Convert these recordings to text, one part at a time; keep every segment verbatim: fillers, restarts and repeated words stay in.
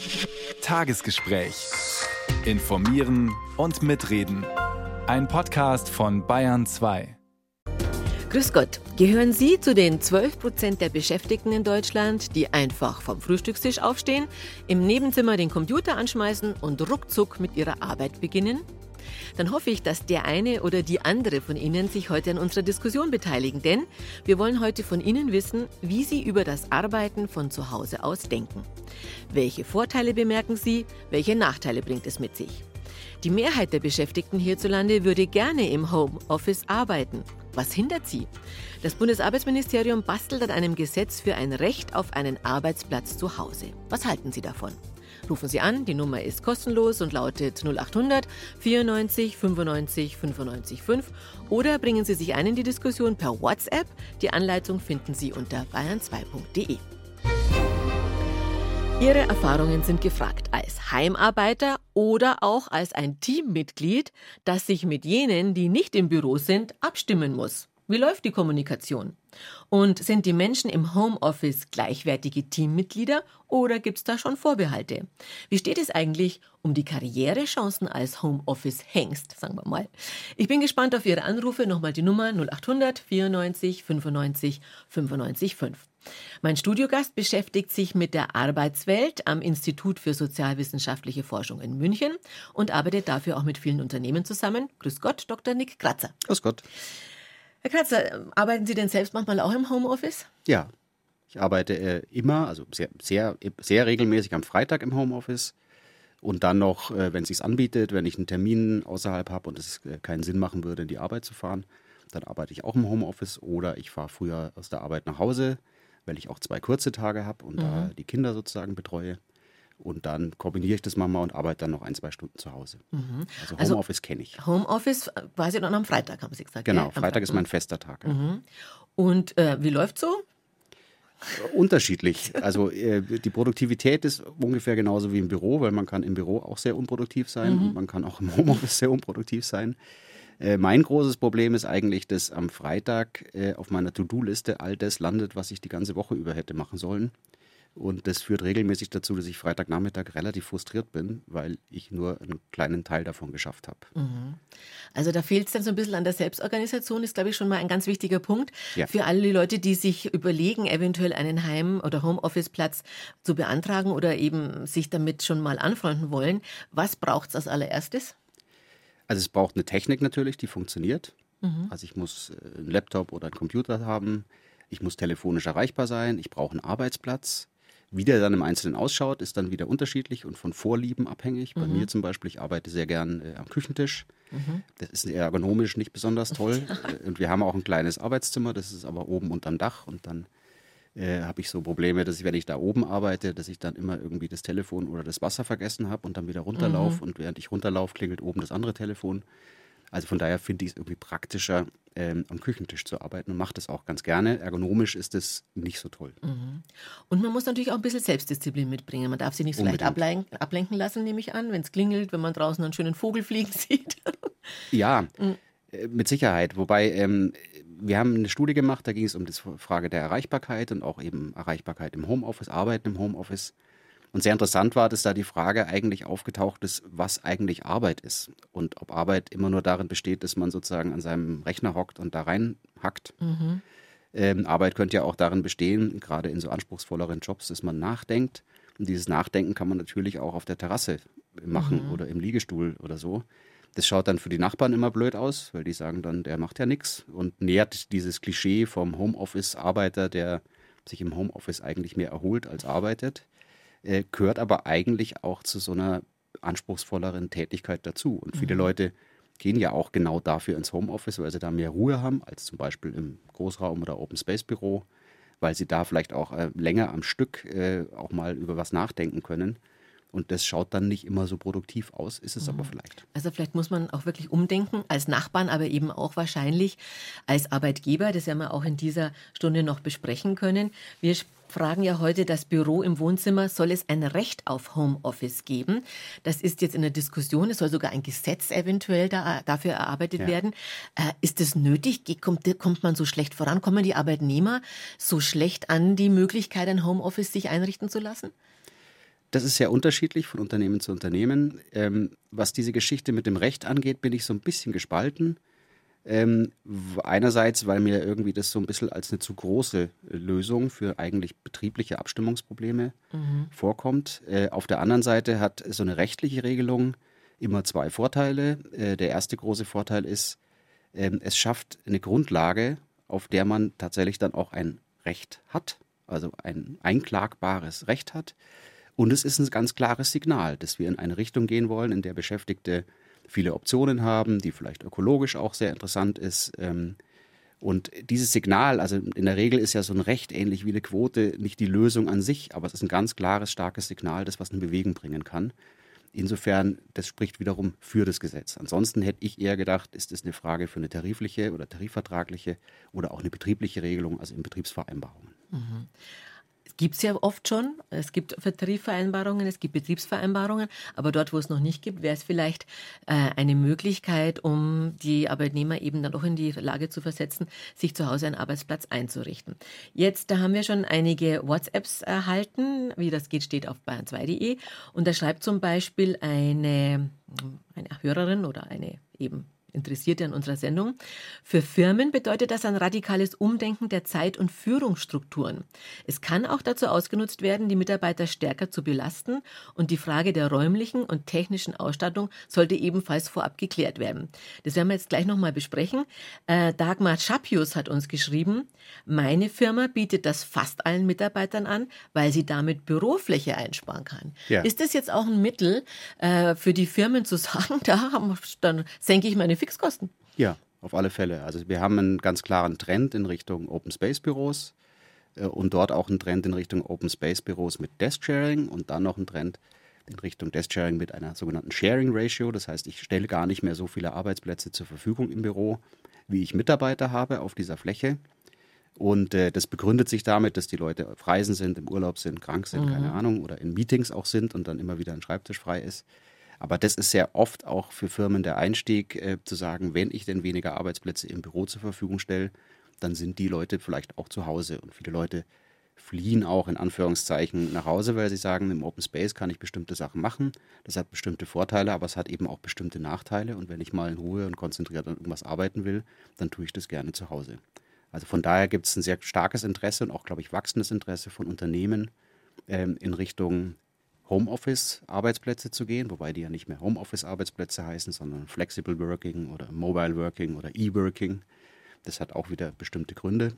Tagesgespräch. Informieren und mitreden. Ein Podcast von Bayern zwei. Grüß Gott. Gehören Sie zu den zwölf Prozent der Beschäftigten in Deutschland, die einfach vom Frühstückstisch aufstehen, im Nebenzimmer den Computer anschmeißen und ruckzuck mit ihrer Arbeit beginnen? Dann hoffe ich, dass der eine oder die andere von Ihnen sich heute an unserer Diskussion beteiligen, denn wir wollen heute von Ihnen wissen, wie Sie über das Arbeiten von zu Hause aus denken. Welche Vorteile bemerken Sie, welche Nachteile bringt es mit sich? Die Mehrheit der Beschäftigten hierzulande würde gerne im Homeoffice arbeiten. Was hindert sie? Das Bundesarbeitsministerium bastelt an einem Gesetz für ein Recht auf einen Arbeitsplatz zu Hause. Was halten Sie davon? Rufen Sie an, die Nummer ist kostenlos und lautet null acht hundert vierundneunzig fünfundneunzig fünfundneunzig fünf oder bringen Sie sich ein in die Diskussion per WhatsApp. Die Anleitung finden Sie unter bayern zwei punkt de. Ihre Erfahrungen sind gefragt als Heimarbeiter oder auch als ein Teammitglied, das sich mit jenen, die nicht im Büro sind, abstimmen muss. Wie läuft die Kommunikation? Und sind die Menschen im Homeoffice gleichwertige Teammitglieder oder gibt es da schon Vorbehalte? Wie steht es eigentlich um die Karrierechancen als Homeoffice-Hengst, sagen wir mal? Ich bin gespannt auf Ihre Anrufe. Nochmal die Nummer null acht hundert vierundneunzig fünfundneunzig fünfundneunzig fünf. Mein Studiogast beschäftigt sich mit der Arbeitswelt am Institut für sozialwissenschaftliche Forschung in München und arbeitet dafür auch mit vielen Unternehmen zusammen. Grüß Gott, Doktor Nick Kratzer. Grüß Gott. Herr Kratzer, arbeiten Sie denn selbst manchmal auch im Homeoffice? Ja, ich arbeite äh, immer, also sehr, sehr, sehr regelmäßig am Freitag im Homeoffice und dann noch, äh, wenn es sich anbietet, wenn ich einen Termin außerhalb habe und es äh, keinen Sinn machen würde, in die Arbeit zu fahren, dann arbeite ich auch im Homeoffice oder ich fahre früher aus der Arbeit nach Hause, weil ich auch zwei kurze Tage habe und mhm. da die Kinder sozusagen betreue. Und dann kombiniere ich das manchmal und arbeite dann noch ein, zwei Stunden zu Hause. Mhm. Also Homeoffice also, kenne ich. Homeoffice quasi dann am Freitag, haben Sie gesagt. Genau, ja? Freitag ist mein fester Tag. Mhm. Und äh, wie läuft so? Unterschiedlich. Also äh, die Produktivität ist ungefähr genauso wie im Büro, weil man kann im Büro auch sehr unproduktiv sein mhm. und man kann auch im Homeoffice sehr unproduktiv sein. Äh, mein großes Problem ist eigentlich, dass am Freitag äh, auf meiner To-Do-Liste all das landet, was ich die ganze Woche über hätte machen sollen. Und das führt regelmäßig dazu, dass ich Freitagnachmittag relativ frustriert bin, weil ich nur einen kleinen Teil davon geschafft habe. Mhm. Also da fehlt es dann so ein bisschen an der Selbstorganisation, ist, glaube ich, schon mal ein ganz wichtiger Punkt. Ja. Für alle die Leute, die sich überlegen, eventuell einen Heim- oder Homeoffice-Platz zu beantragen oder eben sich damit schon mal anfreunden wollen. Was braucht es als allererstes? Also es braucht eine Technik natürlich, die funktioniert. Mhm. Also ich muss einen Laptop oder einen Computer haben. Ich muss telefonisch erreichbar sein. Ich brauche einen Arbeitsplatz. Wie der dann im Einzelnen ausschaut, ist dann wieder unterschiedlich und von Vorlieben abhängig. Bei mhm. mir zum Beispiel, ich arbeite sehr gern äh, am Küchentisch. Mhm. Das ist ergonomisch nicht besonders toll. Und wir haben auch ein kleines Arbeitszimmer, das ist aber oben unterm Dach. Und dann äh, habe ich so Probleme, dass ich, wenn ich da oben arbeite, dass ich dann immer irgendwie das Telefon oder das Wasser vergessen habe und dann wieder runterlaufe. Mhm. Und während ich runterlaufe, klingelt oben das andere Telefon. Also von daher finde ich es irgendwie praktischer, ähm, am Küchentisch zu arbeiten und mache das auch ganz gerne. Ergonomisch ist es nicht so toll. Mhm. Und man muss natürlich auch ein bisschen Selbstdisziplin mitbringen. Man darf sich nicht so leicht ablenken, ablenken lassen, nehme ich an, wenn es klingelt, wenn man draußen einen schönen Vogel fliegen sieht. Ja, mhm. äh, mit Sicherheit. Wobei, ähm, wir haben eine Studie gemacht, da ging es um die Frage der Erreichbarkeit und auch eben Erreichbarkeit im Homeoffice, Arbeiten im Homeoffice. Und sehr interessant war, dass da die Frage eigentlich aufgetaucht ist, was eigentlich Arbeit ist. Und ob Arbeit immer nur darin besteht, dass man sozusagen an seinem Rechner hockt und da reinhackt. Mhm. Ähm, Arbeit könnte ja auch darin bestehen, gerade in so anspruchsvolleren Jobs, dass man nachdenkt. Und dieses Nachdenken kann man natürlich auch auf der Terrasse machen mhm. oder im Liegestuhl oder so. Das schaut dann für die Nachbarn immer blöd aus, weil die sagen dann, der macht ja nichts und nährt dieses Klischee vom Homeoffice-Arbeiter, der sich im Homeoffice eigentlich mehr erholt als arbeitet. Gehört aber eigentlich auch zu so einer anspruchsvolleren Tätigkeit dazu. Und viele mhm. Leute gehen ja auch genau dafür ins Homeoffice, weil sie da mehr Ruhe haben, als zum Beispiel im Großraum- oder Open-Space-Büro, weil sie da vielleicht auch äh, länger am Stück äh, auch mal über was nachdenken können. Und das schaut dann nicht immer so produktiv aus, ist es mhm. aber vielleicht. Also vielleicht muss man auch wirklich umdenken, als Nachbarn, aber eben auch wahrscheinlich als Arbeitgeber, das werden wir auch in dieser Stunde noch besprechen können. Wir fragen ja heute das Büro im Wohnzimmer, soll es ein Recht auf Homeoffice geben? Das ist jetzt in der Diskussion, es soll sogar ein Gesetz eventuell da, dafür erarbeitet ja. werden. Äh, ist das nötig? Kommt, kommt man so schlecht voran? Kommen die Arbeitnehmer so schlecht an die Möglichkeit, ein Homeoffice sich einrichten zu lassen? Das ist sehr unterschiedlich von Unternehmen zu Unternehmen. Ähm, was diese Geschichte mit dem Recht angeht, bin ich so ein bisschen gespalten. Ähm, einerseits, weil mir irgendwie das so ein bisschen als eine zu große Lösung für eigentlich betriebliche Abstimmungsprobleme mhm. vorkommt. Äh, auf der anderen Seite hat so eine rechtliche Regelung immer zwei Vorteile. Äh, der erste große Vorteil ist, äh, es schafft eine Grundlage, auf der man tatsächlich dann auch ein Recht hat, also ein einklagbares Recht hat. Und es ist ein ganz klares Signal, dass wir in eine Richtung gehen wollen, in der Beschäftigte viele Optionen haben, die vielleicht ökologisch auch sehr interessant ist. Und dieses Signal, also in der Regel ist ja so ein Recht ähnlich wie eine Quote nicht die Lösung an sich, aber es ist ein ganz klares, starkes Signal, das was in Bewegung bringen kann. Insofern, das spricht wiederum für das Gesetz. Ansonsten hätte ich eher gedacht, ist es eine Frage für eine tarifliche oder tarifvertragliche oder auch eine betriebliche Regelung, also in Betriebsvereinbarungen. Mhm. Gibt es ja oft schon. Es gibt Tarifvereinbarungen, es gibt Betriebsvereinbarungen, aber dort, wo es noch nicht gibt, wäre es vielleicht äh, eine Möglichkeit, um die Arbeitnehmer eben dann auch in die Lage zu versetzen, sich zu Hause einen Arbeitsplatz einzurichten. Jetzt, da haben wir schon einige WhatsApps erhalten. Wie das geht, steht auf bayern zwei punkt de. Und da schreibt zum Beispiel eine, eine Hörerin oder eine eben Interessierte an unserer Sendung. Für Firmen bedeutet das ein radikales Umdenken der Zeit- und Führungsstrukturen. Es kann auch dazu ausgenutzt werden, die Mitarbeiter stärker zu belasten und die Frage der räumlichen und technischen Ausstattung sollte ebenfalls vorab geklärt werden. Das werden wir jetzt gleich nochmal besprechen. Äh, Dagmar Schapius hat uns geschrieben, meine Firma bietet das fast allen Mitarbeitern an, weil sie damit Bürofläche einsparen kann. Ja. Ist das jetzt auch ein Mittel äh, für die Firmen zu sagen, da haben wir, dann senke ich meine Fixkosten? Ja, auf alle Fälle. Also wir haben einen ganz klaren Trend in Richtung Open Space Büros äh, und dort auch einen Trend in Richtung Open Space Büros mit Desk Sharing und dann noch einen Trend in Richtung Desk Sharing mit einer sogenannten Sharing Ratio. Das heißt, ich stelle gar nicht mehr so viele Arbeitsplätze zur Verfügung im Büro, wie ich Mitarbeiter habe auf dieser Fläche. Und äh, das begründet sich damit, dass die Leute auf Reisen sind, im Urlaub sind, krank sind, mhm. keine Ahnung, oder in Meetings auch sind und dann immer wieder ein Schreibtisch frei ist. Aber das ist sehr oft auch für Firmen der Einstieg, äh, zu sagen, wenn ich denn weniger Arbeitsplätze im Büro zur Verfügung stelle, dann sind die Leute vielleicht auch zu Hause. Und viele Leute fliehen auch in Anführungszeichen nach Hause, weil sie sagen, im Open Space kann ich bestimmte Sachen machen. Das hat bestimmte Vorteile, aber es hat eben auch bestimmte Nachteile. Und wenn ich mal in Ruhe und konzentriert an irgendwas arbeiten will, dann tue ich das gerne zu Hause. Also von daher gibt es ein sehr starkes Interesse und auch, glaube ich, wachsendes Interesse von Unternehmen ähm, in Richtung Homeoffice-Arbeitsplätze zu gehen, wobei die ja nicht mehr Homeoffice-Arbeitsplätze heißen, sondern Flexible Working oder Mobile Working oder E-Working. Das hat auch wieder bestimmte Gründe.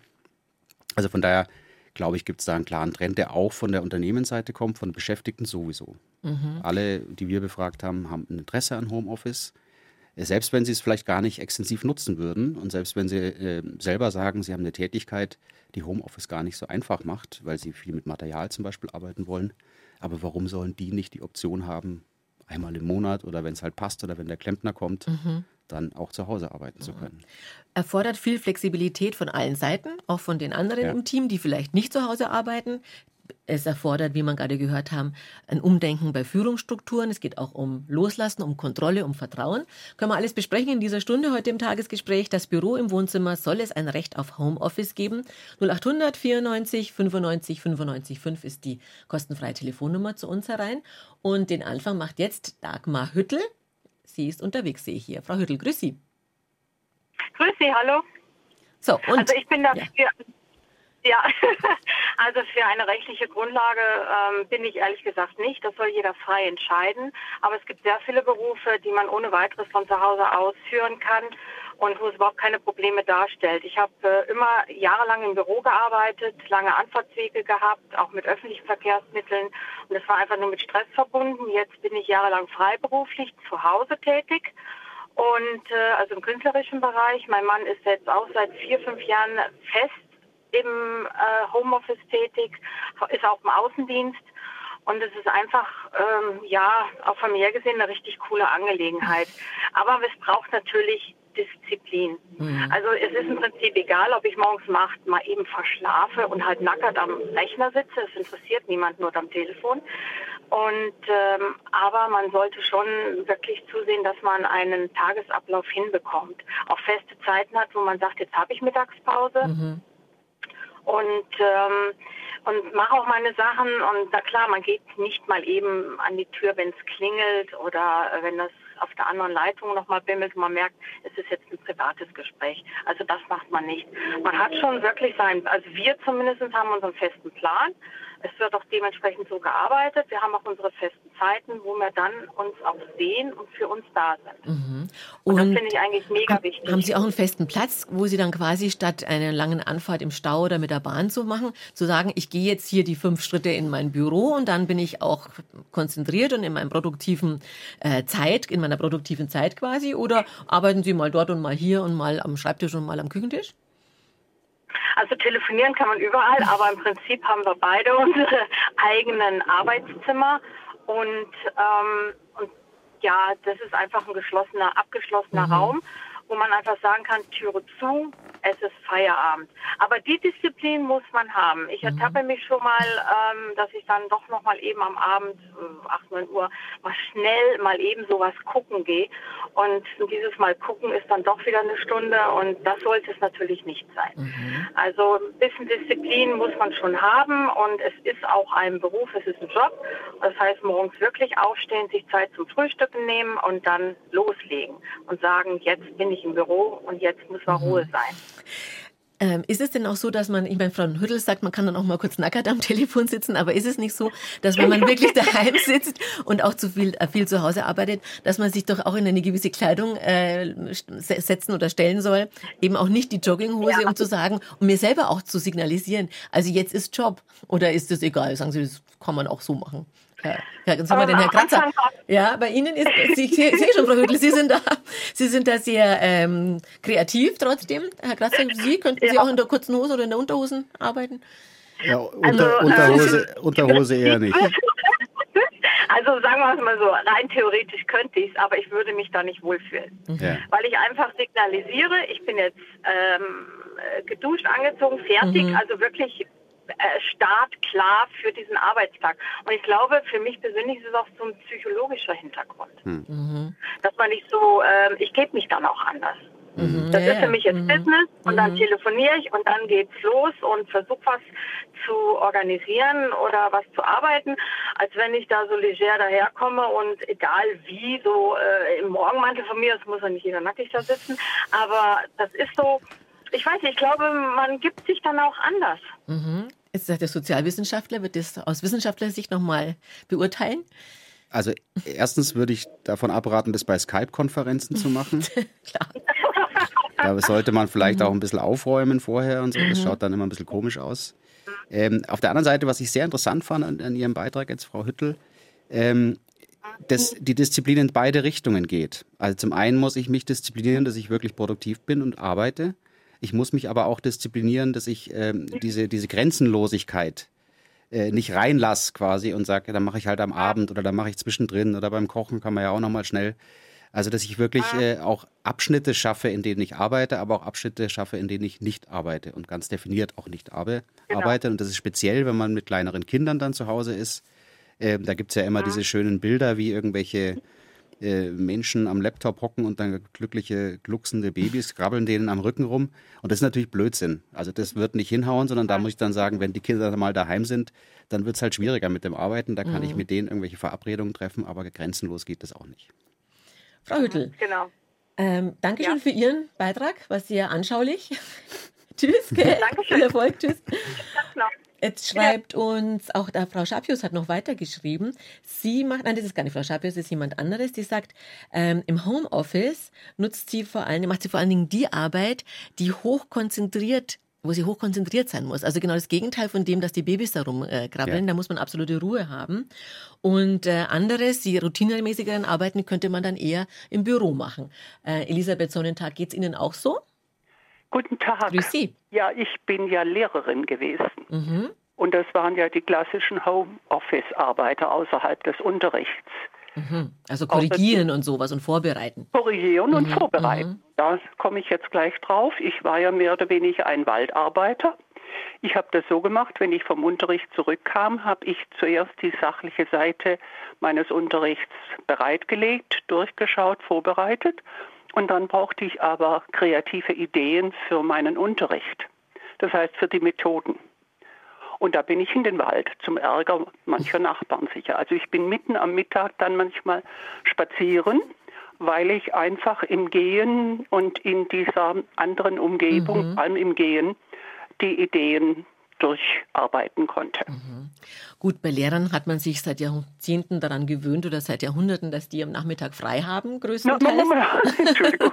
Also von daher, glaube ich, gibt es da einen klaren Trend, der auch von der Unternehmensseite kommt, von Beschäftigten sowieso. Mhm. Alle, die wir befragt haben, haben ein Interesse an Homeoffice. Selbst wenn sie es vielleicht gar nicht extensiv nutzen würden und selbst wenn sie äh, selber sagen, sie haben eine Tätigkeit, die Homeoffice gar nicht so einfach macht, weil sie viel mit Material zum Beispiel arbeiten wollen. Aber warum sollen die nicht die Option haben, einmal im Monat oder wenn es halt passt oder wenn der Klempner kommt, mhm. dann auch zu Hause arbeiten mhm. zu können? Erfordert viel Flexibilität von allen Seiten, auch von den anderen ja. im Team, die vielleicht nicht zu Hause arbeiten. Es erfordert, wie wir gerade gehört haben, ein Umdenken bei Führungsstrukturen. Es geht auch um Loslassen, um Kontrolle, um Vertrauen. Können wir alles besprechen in dieser Stunde heute im Tagesgespräch. Das Büro im Wohnzimmer, soll es ein Recht auf Homeoffice geben? null acht hundert vierundneunzig fünfundneunzig fünfundneunzig fünf ist die kostenfreie Telefonnummer zu uns herein. Und den Anfang macht jetzt Dagmar Hüttel. Sie ist unterwegs, sehe ich hier. Frau Hüttel, grüß Sie. Grüß Sie, hallo. So, und, also ich bin dafür... Ja. Ja, also für eine rechtliche Grundlage ähm, bin ich ehrlich gesagt nicht. Das soll jeder frei entscheiden. Aber es gibt sehr viele Berufe, die man ohne weiteres von zu Hause ausführen kann und wo es überhaupt keine Probleme darstellt. Ich habe äh, immer jahrelang im Büro gearbeitet, lange Anfahrtswege gehabt, auch mit öffentlichen Verkehrsmitteln. Und das war einfach nur mit Stress verbunden. Jetzt bin ich jahrelang freiberuflich zu Hause tätig. Und äh, also im künstlerischen Bereich. Mein Mann ist jetzt auch seit vier, fünf Jahren fest im äh, Homeoffice tätig, ist auch im Außendienst und es ist einfach, ähm, ja, auch familiär gesehen eine richtig coole Angelegenheit. Aber es braucht natürlich Disziplin. Mhm. Also es ist im Prinzip egal, ob ich morgens um acht mal eben verschlafe und halt nackert am Rechner sitze, es interessiert niemand, nur am Telefon. Und ähm, aber man sollte schon wirklich zusehen, dass man einen Tagesablauf hinbekommt. Auch feste Zeiten hat, wo man sagt, jetzt habe ich Mittagspause. Mhm. Und, ähm, und mache auch meine Sachen. Und na klar, man geht nicht mal eben an die Tür, wenn es klingelt oder wenn das auf der anderen Leitung nochmal bimmelt und man merkt, es ist jetzt ein privates Gespräch. Also das macht man nicht. Man hat schon wirklich sein, also wir zumindest haben unseren festen Plan. Es wird auch dementsprechend so gearbeitet. Wir haben auch unsere festen Zeiten, wo wir dann uns auch sehen und für uns da sind. Mhm. Und, und das finde ich eigentlich mega haben, wichtig. Haben Sie auch einen festen Platz, wo Sie dann quasi statt einer langen Anfahrt im Stau oder mit der Bahn zu machen, zu sagen, ich gehe jetzt hier die fünf Schritte in mein Büro und dann bin ich auch konzentriert und in meinem produktiven äh, Zeit, in meiner produktiven Zeit quasi? Oder arbeiten Sie mal dort und mal hier und mal am Schreibtisch und mal am Küchentisch? Also telefonieren kann man überall, aber im Prinzip haben wir beide unsere eigenen Arbeitszimmer und, ähm, und ja, das ist einfach ein geschlossener, abgeschlossener mhm. Raum, wo man einfach sagen kann, Türe zu, es ist Feierabend. Aber die Disziplin muss man haben. Ich ertappe mich schon mal, ähm, dass ich dann doch noch mal eben am Abend, äh, acht, neun Uhr, mal schnell mal eben sowas gucken gehe. Und dieses Mal gucken ist dann doch wieder eine Stunde und das sollte es natürlich nicht sein. Mhm. Also ein bisschen Disziplin muss man schon haben und es ist auch ein Beruf, es ist ein Job. Das heißt, morgens wirklich aufstehen, sich Zeit zum Frühstücken nehmen und dann loslegen und sagen, jetzt bin ich im Büro und jetzt muss mal mhm. Ruhe sein. Ähm, ist es denn auch so, dass man, ich meine, Frau Hüttel sagt, man kann dann auch mal kurz nackert am Telefon sitzen, aber ist es nicht so, dass wenn man wirklich daheim sitzt und auch zu viel, äh, viel zu Hause arbeitet, dass man sich doch auch in eine gewisse Kleidung äh, setzen oder stellen soll, eben auch nicht die Jogginghose, ja. um zu sagen, um mir selber auch zu signalisieren, also jetzt ist Job, oder ist das egal? Sagen Sie, das kann man auch so machen. Ja, jetzt haben wir den Herrn Kratzer. Ja, bei Ihnen ist, Sie sehe schon, Frau Hüttel, Sie sind da, Sie sind da sehr ähm, kreativ trotzdem. Herr Kratzer, Sie könnten ja. Sie auch in der kurzen Hose oder in der Unterhosen arbeiten? Ja, unter, also, Unterhose, äh, Unterhose eher nicht. Also sagen wir es mal so, rein theoretisch könnte ich es, aber ich würde mich da nicht wohlfühlen. Ja. Weil ich einfach signalisiere, ich bin jetzt ähm, geduscht, angezogen, fertig, mhm. also wirklich startklar für diesen Arbeitstag. Und ich glaube, für mich persönlich ist es auch so ein psychologischer Hintergrund. Mhm. Dass man nicht so, äh, ich gebe mich dann auch anders. Mhm. Das ja, ist für mich jetzt mhm. Business und mhm. dann telefoniere ich und dann geht's los und versuche was zu organisieren oder was zu arbeiten, als wenn ich da so leger daherkomme und egal wie, so äh, im Morgenmantel von mir, das muss ja nicht jeder nackig da sitzen, aber das ist so, ich weiß nicht, ich glaube, man gibt sich dann auch anders. Mhm. Jetzt sagt der Sozialwissenschaftler, wird das aus Wissenschaftlersicht nochmal beurteilen? Also erstens würde ich davon abraten, das bei Skype-Konferenzen zu machen. Klar. Da sollte man vielleicht mhm. auch ein bisschen aufräumen vorher und so. Das mhm. schaut dann immer ein bisschen komisch aus. Ähm, auf der anderen Seite, was ich sehr interessant fand an, an Ihrem Beitrag jetzt, Frau Hüttel, ähm, dass die Disziplin in beide Richtungen geht. Also zum einen muss ich mich disziplinieren, dass ich wirklich produktiv bin und arbeite. Ich muss mich aber auch disziplinieren, dass ich ähm, diese, diese Grenzenlosigkeit äh, nicht reinlasse quasi und sage, dann mache ich halt am Abend oder dann mache ich zwischendrin oder beim Kochen kann man ja auch nochmal schnell. Also dass ich wirklich äh, auch Abschnitte schaffe, in denen ich arbeite, aber auch Abschnitte schaffe, in denen ich nicht arbeite und ganz definiert auch nicht arbe- genau. arbeite. Und das ist speziell, wenn man mit kleineren Kindern dann zu Hause ist. Äh, da gibt es ja immer mhm. diese schönen Bilder, wie irgendwelche äh, Menschen am Laptop hocken und dann glückliche, glucksende Babys krabbeln denen am Rücken rum. Und das ist natürlich Blödsinn. Also das wird nicht hinhauen, sondern da muss ich dann sagen, wenn die Kinder mal daheim sind, dann wird es halt schwieriger mit dem Arbeiten. Da kann mhm. ich mit denen irgendwelche Verabredungen treffen, aber grenzenlos geht das auch nicht. Frau Hüttel, genau. ähm, danke schön ja. für Ihren Beitrag, war sehr anschaulich. Tschüss, gell? Dankeschön. Viel Erfolg, tschüss. Jetzt schreibt ja. uns, auch da Frau Schapius hat noch weiter geschrieben, sie macht, nein, das ist gar nicht Frau Schapius, das ist jemand anderes, die sagt, ähm, im Homeoffice nutzt sie vor allem, macht sie vor allen Dingen die Arbeit, die hochkonzentriert wo sie hochkonzentriert sein muss. Also genau das Gegenteil von dem, dass die Babys da rumkrabbeln. Ja. Da muss man absolute Ruhe haben. Und äh, anderes, die routinemäßigeren Arbeiten könnte man dann eher im Büro machen. Äh, Elisabeth Sonnentag, geht es Ihnen auch so? Guten Tag. Grüß Sie. Ja, ich bin ja Lehrerin gewesen. Mhm. Und das waren ja die klassischen Homeoffice-Arbeiter außerhalb des Unterrichts. Mhm. Also korrigieren und sowas und vorbereiten. Korrigieren mhm. und vorbereiten. Mhm. Da komme ich jetzt gleich drauf. Ich war ja mehr oder weniger ein Waldarbeiter. Ich habe das so gemacht, wenn ich vom Unterricht zurückkam, habe ich zuerst die sachliche Seite meines Unterrichts bereitgelegt, durchgeschaut, vorbereitet. Und dann brauchte ich aber kreative Ideen für meinen Unterricht. Das heißt für die Methoden. Und da bin ich in den Wald, zum Ärger mancher Nachbarn sicher. Also ich bin mitten am Mittag dann manchmal spazieren, weil ich einfach im Gehen und in dieser anderen Umgebung, mhm. vor allem im Gehen, die Ideen durcharbeiten konnte. Mhm. Gut, bei Lehrern hat man sich seit Jahrzehnten daran gewöhnt oder seit Jahrhunderten, dass die am Nachmittag frei haben, größtenteils. No, no, no, Entschuldigung.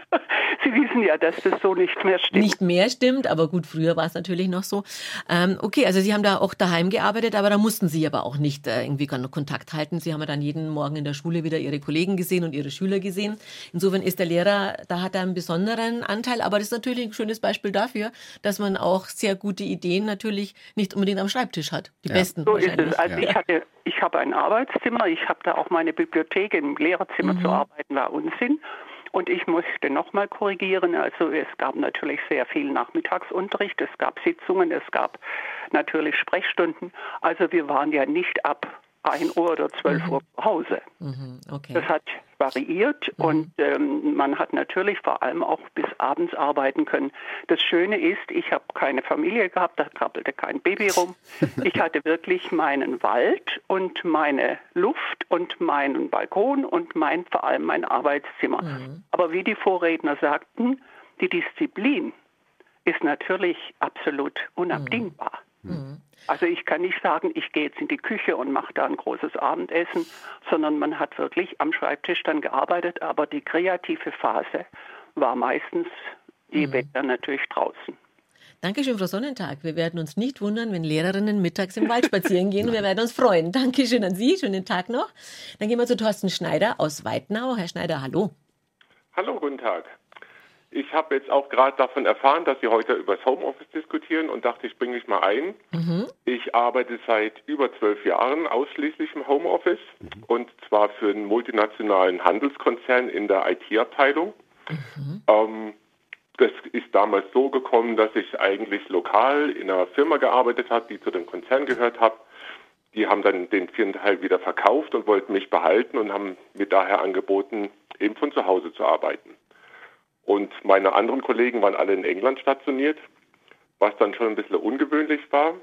Sie wissen ja, dass das so nicht mehr stimmt. Nicht mehr stimmt, aber gut, früher war es natürlich noch so. Ähm, okay, also Sie haben da auch daheim gearbeitet, aber da mussten Sie aber auch nicht äh, irgendwie Kontakt halten. Sie haben ja dann jeden Morgen in der Schule wieder Ihre Kollegen gesehen und Ihre Schüler gesehen. Insofern ist der Lehrer, da hat er einen besonderen Anteil, aber das ist natürlich ein schönes Beispiel dafür, dass man auch sehr gute Ideen natürlich nicht unbedingt am Schreibtisch hat. Die ja. besten so wahrscheinlich. Ist es. Also ja. ich hatte, ich habe ein Arbeitszimmer, ich habe da auch meine Bibliothek. Im Lehrerzimmer mhm. zu arbeiten war Unsinn. Und ich musste nochmal korrigieren, also es gab natürlich sehr viel Nachmittagsunterricht, es gab Sitzungen, es gab natürlich Sprechstunden. Also wir waren ja nicht ab ein Uhr oder zwölf mhm. Uhr zu Hause. Mhm, okay. Das hat variiert mhm. und ähm, man hat natürlich vor allem auch bis abends arbeiten können. Das Schöne ist, ich habe keine Familie gehabt, da krabbelte kein Baby rum. Ich hatte wirklich meinen Wald und meine Luft und meinen Balkon und mein, vor allem mein Arbeitszimmer. Mhm. Aber wie die Vorredner sagten, die Disziplin ist natürlich absolut unabdingbar. Mhm. Also ich kann nicht sagen, ich gehe jetzt in die Küche und mache da ein großes Abendessen, sondern man hat wirklich am Schreibtisch dann gearbeitet, aber die kreative Phase war meistens je Mhm. Wetter natürlich draußen. Dankeschön, Frau Sonnentag. Wir werden uns nicht wundern, wenn Lehrerinnen mittags im Wald spazieren gehen und wir werden uns freuen. Dankeschön an Sie, schönen Tag noch. Dann gehen wir zu Thorsten Schneider aus Weidnau. Herr Schneider, hallo. Hallo, guten Tag. Ich habe jetzt auch gerade davon erfahren, dass Sie heute über das Homeoffice diskutieren und dachte, ich bringe mich mal ein. Mhm. Ich arbeite seit über zwölf Jahren ausschließlich im Homeoffice mhm. und zwar für einen multinationalen Handelskonzern in der I T-Abteilung. Mhm. Ähm, das ist damals so gekommen, dass ich eigentlich lokal in einer Firma gearbeitet habe, die zu dem Konzern gehört hat. Die haben dann den Firmenteil wieder verkauft und wollten mich behalten und haben mir daher angeboten, eben von zu Hause zu arbeiten. Und meine anderen Kollegen waren alle in England stationiert, was dann schon ein bisschen ungewöhnlich war.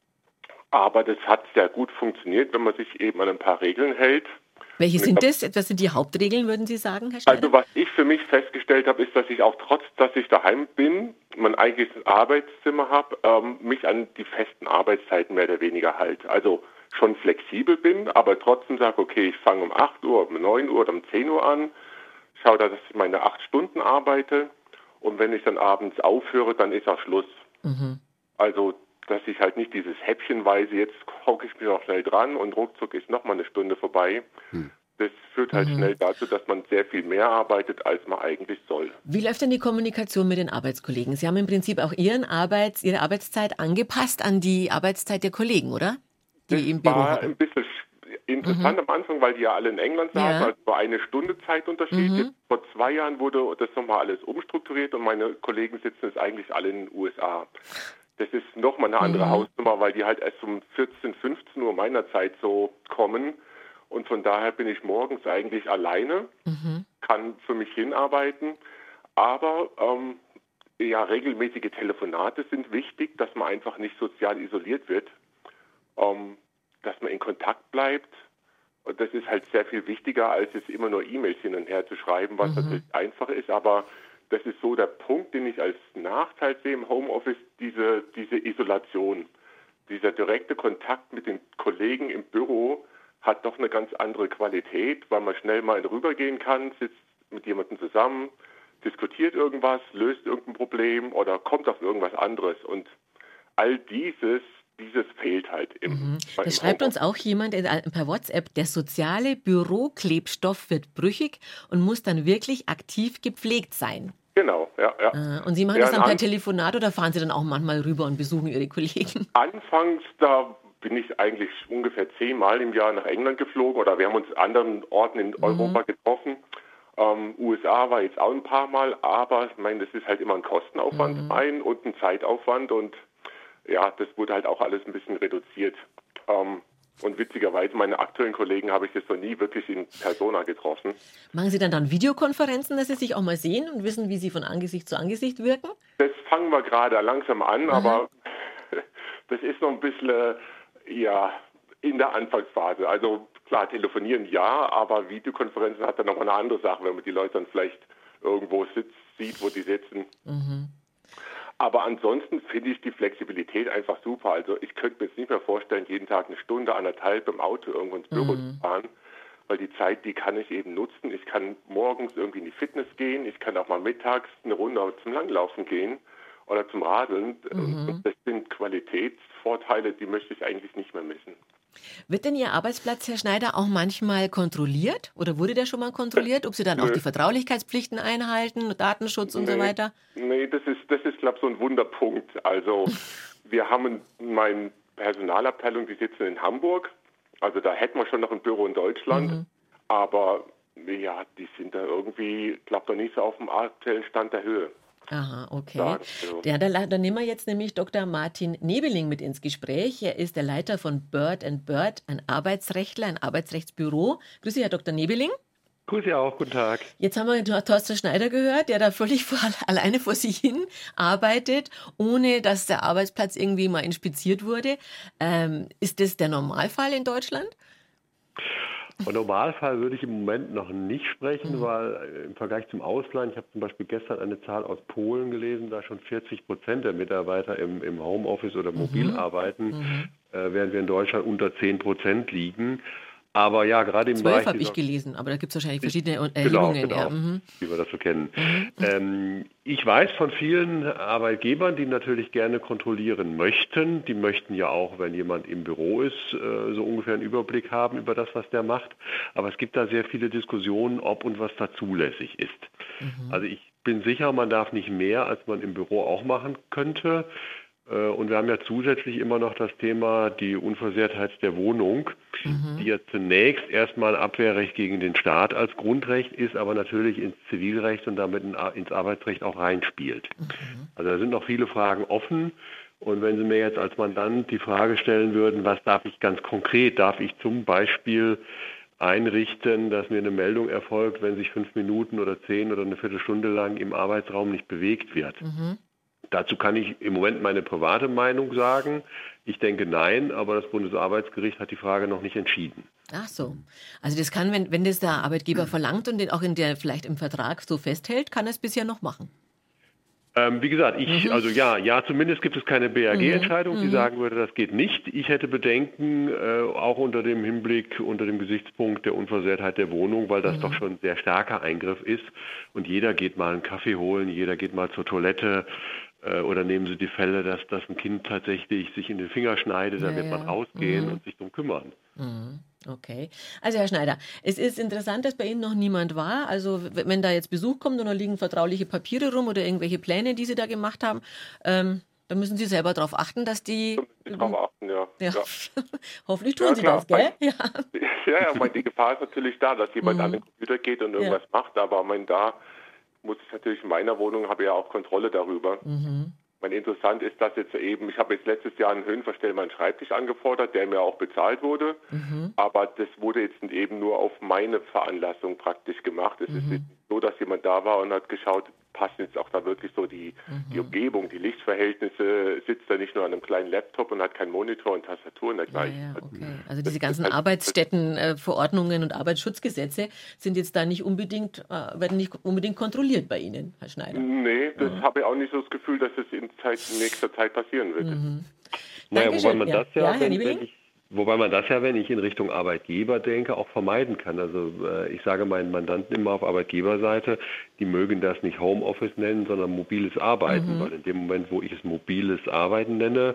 Aber das hat sehr gut funktioniert, wenn man sich eben an ein paar Regeln hält. Welche sind das? Was sind die Hauptregeln, würden Sie sagen, Herr Schneider? Also was ich für mich festgestellt habe, ist, dass ich auch trotz, dass ich daheim bin, mein eigenes Arbeitszimmer habe, ähm, mich an die festen Arbeitszeiten mehr oder weniger halte. Also schon flexibel bin, aber trotzdem sage, okay, ich fange um acht Uhr, um neun Uhr oder um zehn Uhr an. Schaue da, dass ich meine acht Stunden arbeite und wenn ich dann abends aufhöre, dann ist auch Schluss. Mhm. Also, dass ich halt nicht dieses häppchenweise, jetzt hocke ich mich noch schnell dran und ruckzuck ist nochmal eine Stunde vorbei. Mhm. Das führt halt mhm. schnell dazu, dass man sehr viel mehr arbeitet, als man eigentlich soll. Wie läuft denn die Kommunikation mit den Arbeitskollegen? Sie haben im Prinzip auch Ihren Arbeits-, Ihre Arbeitszeit angepasst an die Arbeitszeit der Kollegen, oder? Die das im Büro war hatten. ein bisschen interessant mhm. am Anfang, weil die ja alle in England saßen, Ja. also nur eine Stunde Zeitunterschied. Mhm. Jetzt vor zwei Jahren wurde das nochmal alles umstrukturiert und meine Kollegen sitzen jetzt eigentlich alle in den U S A. Das ist nochmal eine andere Mhm. Hausnummer, weil die halt erst um vierzehn, fünfzehn Uhr meiner Zeit so kommen. Und von daher bin ich morgens eigentlich alleine, Mhm. kann für mich hinarbeiten. Aber ähm, ja, regelmäßige Telefonate sind wichtig, dass man einfach nicht sozial isoliert wird. Ähm, dass man in Kontakt bleibt. Und das ist halt sehr viel wichtiger, als jetzt immer nur E-Mails hin und her zu schreiben, was Mhm. natürlich einfach ist. Aber das ist so der Punkt, den ich als Nachteil sehe im Homeoffice, diese, diese Isolation. Dieser direkte Kontakt mit den Kollegen im Büro hat doch eine ganz andere Qualität, weil man schnell mal rübergehen kann, sitzt mit jemandem zusammen, diskutiert irgendwas, löst irgendein Problem oder kommt auf irgendwas anderes. Und all dieses Dieses fehlt halt im Mhm. im Das schreibt uns Homeoffice. auch jemand in, per WhatsApp, der soziale Büroklebstoff wird brüchig und muss dann wirklich aktiv gepflegt sein. Genau, ja, ja. Äh, Und Sie machen Ja, das dann per an- Telefonat oder fahren Sie dann auch manchmal rüber und besuchen Ihre Kollegen? Anfangs, da bin ich eigentlich ungefähr zehnmal im Jahr nach England geflogen oder wir haben uns an anderen Orten in Europa getroffen. Ähm, U S A war jetzt auch ein paar Mal, aber ich meine, das ist halt immer ein Kostenaufwand Mhm. ein und ein Zeitaufwand und ja, das wurde halt auch alles ein bisschen reduziert. Ähm, und witzigerweise, meine aktuellen Kollegen habe ich jetzt noch nie wirklich in Persona getroffen. Machen Sie dann dann Videokonferenzen, dass Sie sich auch mal sehen und wissen, wie Sie von Angesicht zu Angesicht wirken? Das fangen wir gerade langsam an, aber das ist noch ein bisschen, äh, ja, in der Anfangsphase. Also klar, telefonieren ja, aber Videokonferenzen hat dann nochmal eine andere Sache, wenn man die Leute dann vielleicht irgendwo sitzt, sieht, wo die sitzen. Mhm. Aber ansonsten finde ich die Flexibilität einfach super. Also ich könnte mir jetzt nicht mehr vorstellen, jeden Tag eine Stunde, anderthalb im Auto irgendwo ins Büro mhm. zu fahren, weil die Zeit, die kann ich eben nutzen. Ich kann morgens irgendwie in die Fitness gehen, ich kann auch mal mittags eine Runde zum Langlaufen gehen oder zum Radeln. Mhm. Das sind Qualitätsvorteile, die möchte ich eigentlich nicht mehr missen. Wird denn Ihr Arbeitsplatz, Herr Schneider, auch manchmal kontrolliert? Oder wurde der schon mal kontrolliert? Ob Sie dann Nö. auch die Vertraulichkeitspflichten einhalten, Datenschutz und nee, so weiter? Nee, das ist, das ist, glaube ich, so ein Wunderpunkt. Also wir haben meine Personalabteilung, die sitzen in Hamburg. Also da hätten wir schon noch ein Büro in Deutschland. Mhm. Aber ja, die sind da irgendwie, glaube ich, noch nicht so auf dem aktuellen Stand der Höhe. Aha, okay. Ja, da, da nehmen wir jetzt nämlich Doktor Martin Nebeling mit ins Gespräch. Er ist der Leiter von Bird and Bird, ein Arbeitsrechtler, ein Arbeitsrechtsbüro. Grüße Sie, Herr Doktor Nebeling. Grüße auch, guten Tag. Jetzt haben wir Thorsten Schneider gehört, der da völlig vor, alleine vor sich hin arbeitet, ohne dass der Arbeitsplatz irgendwie mal inspiziert wurde. Ähm, ist das der Normalfall in Deutschland? Von Normalfall würde ich im Moment noch nicht sprechen, mhm. weil im Vergleich zum Ausland, ich habe zum Beispiel gestern eine Zahl aus Polen gelesen, da schon vierzig Prozent der Mitarbeiter im, im Homeoffice oder mobil mhm. arbeiten, mhm. Äh, während wir in Deutschland unter zehn Prozent liegen. Aber ja, gerade im Bereich... Zwölf habe ich gelesen, aber da gibt es wahrscheinlich verschiedene Erhebungen. Genau, genau ja. mhm. wie wir das so kennen. Mhm. Ähm, ich weiß von vielen Arbeitgebern, die natürlich gerne kontrollieren möchten. Die möchten ja auch, wenn jemand im Büro ist, äh, so ungefähr einen Überblick haben über das, was der macht. Aber es gibt da sehr viele Diskussionen, ob und was da zulässig ist. Mhm. Also ich bin sicher, man darf nicht mehr, als man im Büro auch machen könnte. Und wir haben ja zusätzlich immer noch das Thema die Unversehrtheit der Wohnung, mhm. die ja zunächst erstmal Abwehrrecht gegen den Staat als Grundrecht ist, aber natürlich ins Zivilrecht und damit ins Arbeitsrecht auch reinspielt. Mhm. Also da sind noch viele Fragen offen. Und wenn Sie mir jetzt als Mandant die Frage stellen würden, was darf ich ganz konkret, darf ich zum Beispiel einrichten, dass mir eine Meldung erfolgt, wenn sich fünf Minuten oder zehn oder eine Viertelstunde lang im Arbeitsraum nicht bewegt wird. Mhm. Dazu kann ich im Moment meine private Meinung sagen. Ich denke nein, aber das Bundesarbeitsgericht hat die Frage noch nicht entschieden. Ach so. Also das kann, wenn, wenn das der Arbeitgeber verlangt und den auch in der, vielleicht im Vertrag so festhält, kann er es bisher noch machen. Ähm, wie gesagt, ich, mhm. also ja, ja, zumindest gibt es keine B A G-Entscheidung, mhm. die sagen würde, das geht nicht. Ich hätte Bedenken, äh, auch unter dem Hinblick, unter dem Gesichtspunkt der Unversehrtheit der Wohnung, weil das mhm. doch schon ein sehr starker Eingriff ist. Und jeder geht mal einen Kaffee holen, jeder geht mal zur Toilette. Oder nehmen Sie die Fälle, dass, dass ein Kind tatsächlich sich in den Finger schneidet, da ja, wird man rausgehen mhm. und sich darum kümmern. Mhm. Okay. Also Herr Schneider, es ist interessant, dass bei Ihnen noch niemand war. Also wenn da jetzt Besuch kommt und da liegen vertrauliche Papiere rum oder irgendwelche Pläne, die Sie da gemacht haben, ähm, dann müssen Sie selber darauf achten, dass die... Darauf achten, ja. ja. ja. Hoffentlich tun ja, Sie klar. das, gell? Ja, ja, ja meine, die Gefahr ist natürlich da, dass jemand mhm. an den Computer geht und irgendwas ja. macht, aber mein, da... muss ich natürlich in meiner Wohnung, habe ja auch Kontrolle darüber. Mhm. Mein interessant ist, dass jetzt eben, ich habe jetzt letztes Jahr einen höhenverstellbaren Schreibtisch angefordert, der mir auch bezahlt wurde, mhm. aber das wurde jetzt eben nur auf meine Veranlassung praktisch gemacht. Es mhm. ist nicht so, dass jemand da war und hat geschaut, passen jetzt auch da wirklich so die, mhm. die Umgebung, die Lichtverhältnisse, sitzt da nicht nur an einem kleinen Laptop und hat keinen Monitor und Tastatur und dergleichen. Ja, ja, okay. Also diese ganzen das, Arbeitsstättenverordnungen und Arbeitsschutzgesetze sind jetzt da nicht unbedingt, äh, werden nicht unbedingt kontrolliert bei Ihnen, Herr Schneider. Nee, das ja. habe ich auch nicht so das Gefühl, dass es in, Zeit, in nächster Zeit passieren wird. Mhm. Naja, wobei man ja. das ja, ja wenn, wenn ich Wobei man das ja, wenn ich in Richtung Arbeitgeber denke, auch vermeiden kann. Also äh, ich sage meinen Mandanten immer auf Arbeitgeberseite, die mögen das nicht Homeoffice nennen, sondern mobiles Arbeiten. Mhm. Weil in dem Moment, wo ich es mobiles Arbeiten nenne,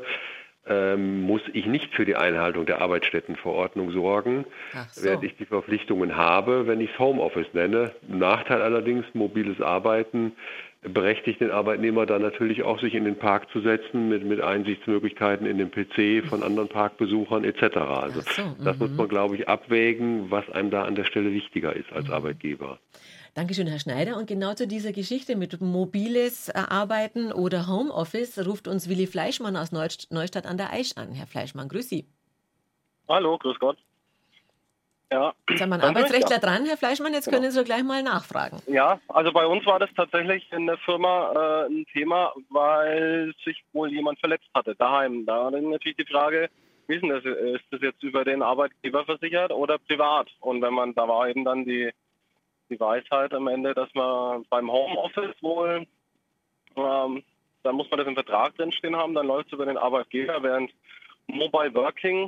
ähm, muss ich nicht für die Einhaltung der Arbeitsstättenverordnung sorgen, so. während ich die Verpflichtungen habe, wenn ich es Homeoffice nenne. Nachteil allerdings, mobiles Arbeiten berechtigt den Arbeitnehmer dann natürlich auch, sich in den Park zu setzen, mit, mit Einsichtsmöglichkeiten in den P C von anderen Parkbesuchern et cetera. Also so, das muss man, glaube ich, abwägen, was einem da an der Stelle wichtiger ist als mhm. Arbeitgeber. Dankeschön, Herr Schneider. Und genau zu dieser Geschichte mit mobiles Arbeiten oder Homeoffice ruft uns Willi Fleischmann aus Neustadt an der Aisch an. Herr Fleischmann, grüß Sie. Hallo, grüß Gott. Ja. Jetzt haben wir einen Dann Arbeitsrechtler ja. dran, Herr Fleischmann, jetzt Genau. können Sie gleich mal nachfragen. Ja, also bei uns war das tatsächlich in der Firma äh, ein Thema, weil sich wohl jemand verletzt hatte, daheim. Da dann natürlich die Frage, wie ist denn das, ist das jetzt über den Arbeitgeber versichert oder privat? Und wenn man, da war eben dann die, die Weisheit am Ende, dass man beim Homeoffice wohl, ähm, dann muss man das im Vertrag drinstehen haben, dann läuft es über den Arbeitgeber, während Mobile Working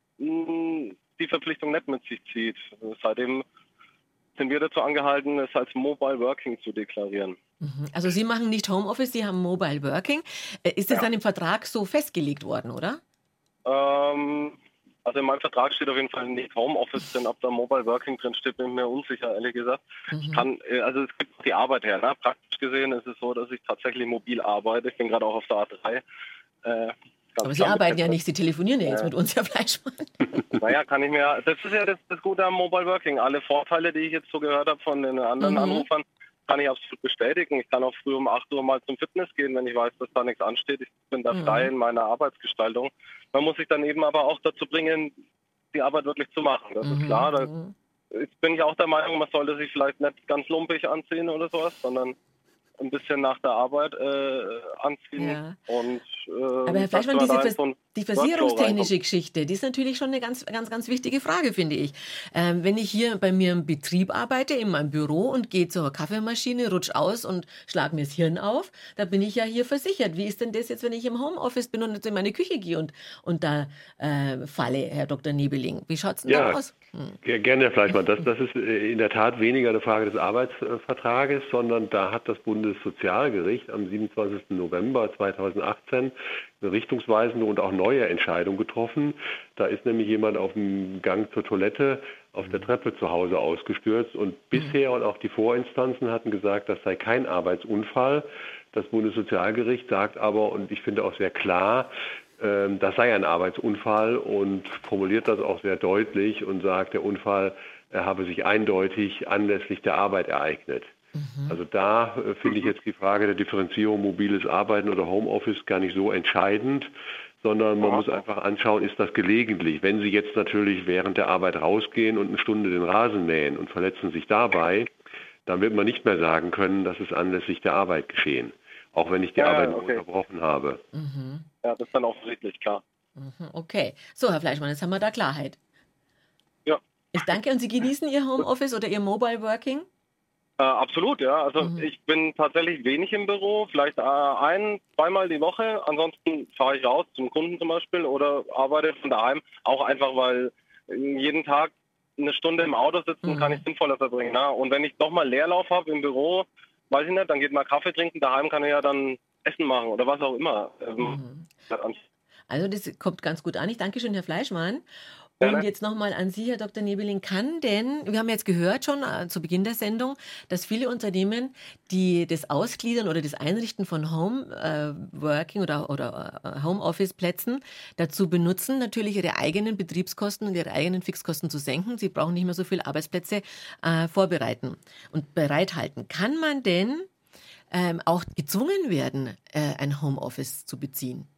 mh, die Verpflichtung nicht mit sich zieht. Also seitdem sind wir dazu angehalten, es als Mobile Working zu deklarieren. Also Sie machen nicht Homeoffice, Sie haben Mobile Working. Ist das Ja. dann im Vertrag so festgelegt worden, oder? Ähm, also in meinem Vertrag steht auf jeden Fall nicht Homeoffice drin, ob da Mobile Working drin steht, bin ich mir unsicher, ehrlich gesagt. Mhm. Ich kann, also es gibt die Arbeit her. Ne? Praktisch gesehen ist es so, dass ich tatsächlich mobil arbeite. Ich bin gerade auch auf der A drei. Äh, Aber Sie arbeiten ja nicht, Sie telefonieren ja jetzt äh, mit uns, Herr Fleischmann. Naja, kann ich mir, das ist ja das, das Gute am Mobile Working. Alle Vorteile, die ich jetzt so gehört habe von den anderen Mhm. Anrufern, kann ich absolut bestätigen. Ich kann auch früh um acht Uhr mal zum Fitness gehen, wenn ich weiß, dass da nichts ansteht. Ich bin da Mhm. frei in meiner Arbeitsgestaltung. Man muss sich dann eben aber auch dazu bringen, die Arbeit wirklich zu machen. Das ist klar. Da Mhm. jetzt bin ich auch der Meinung, man sollte sich vielleicht nicht ganz lumpig anziehen oder sowas, sondern ein bisschen nach der Arbeit äh, anziehen. Ja. Und, äh, Aber Herr Fleischmann, dass man diese da in Vers so ein die Workflow versicherungstechnische reinkommt. Geschichte, die ist natürlich schon eine ganz, ganz, ganz wichtige Frage, finde ich. Ähm, wenn ich hier bei mir im Betrieb arbeite, in meinem Büro und gehe zur Kaffeemaschine, rutsch aus und schlage mir das Hirn auf, da bin ich ja hier versichert. Wie ist denn das jetzt, wenn ich im Homeoffice bin und jetzt in meine Küche gehe und, und da äh, falle, Herr Doktor Nebeling? Wie schaut es denn Ja, da aus? Hm. Ge- Gerne, Herr Fleischmann. Das, das ist äh, in der Tat weniger eine Frage des Arbeitsvertrages, sondern da hat das Bundessozialgericht am siebenundzwanzigsten November zweitausendachtzehn eine richtungsweisende und auch neue Entscheidung getroffen. Da ist nämlich jemand auf dem Gang zur Toilette auf der Treppe zu Hause ausgestürzt und bisher und auch die Vorinstanzen hatten gesagt, das sei kein Arbeitsunfall. Das Bundessozialgericht sagt aber, und ich finde auch sehr klar, ähm, das sei ein Arbeitsunfall und formuliert das auch sehr deutlich und sagt, der Unfall er habe sich eindeutig anlässlich der Arbeit ereignet. Also da äh, finde ich jetzt die Frage der Differenzierung mobiles Arbeiten oder Homeoffice gar nicht so entscheidend, sondern man muss einfach anschauen, ist das gelegentlich. Wenn Sie jetzt natürlich während der Arbeit rausgehen und eine Stunde den Rasen mähen und verletzen sich dabei, dann wird man nicht mehr sagen können, das ist anlässlich der Arbeit geschehen, auch wenn ich die Ja, Arbeit nur okay. unterbrochen habe. Mhm. Ja, das ist dann offensichtlich klar. Mhm. Okay. So, Herr Fleischmann, jetzt haben wir da Klarheit. Ja. Ich danke. Und Sie genießen Ihr Homeoffice oder Ihr Mobile Working? Äh, absolut, ja. Also Mhm. ich bin tatsächlich wenig im Büro, vielleicht äh, ein, zweimal die Woche. Ansonsten fahre ich raus zum Kunden zum Beispiel oder arbeite von daheim. Auch einfach, weil jeden Tag eine Stunde im Auto sitzen Mhm. kann ich sinnvoller verbringen. Ne? Und wenn ich nochmal Leerlauf habe im Büro, weiß ich nicht, dann geht mal Kaffee trinken. Daheim kann ich ja dann Essen machen oder was auch immer. Ähm, Also das kommt ganz gut an. Ich danke schön, Herr Fleischmann. Gerne. Und jetzt nochmal an Sie, Herr Doktor Nebeling. Kann denn, wir haben jetzt gehört schon äh, zu Beginn der Sendung, dass viele Unternehmen, die das Ausgliedern oder das Einrichten von Homeworking oder, oder äh, Homeoffice-Plätzen dazu benutzen, natürlich ihre eigenen Betriebskosten und ihre eigenen Fixkosten zu senken. Sie brauchen nicht mehr so viele Arbeitsplätze äh, vorbereiten und bereithalten. Kann man denn ähm, auch gezwungen werden, äh, ein Homeoffice zu beziehen?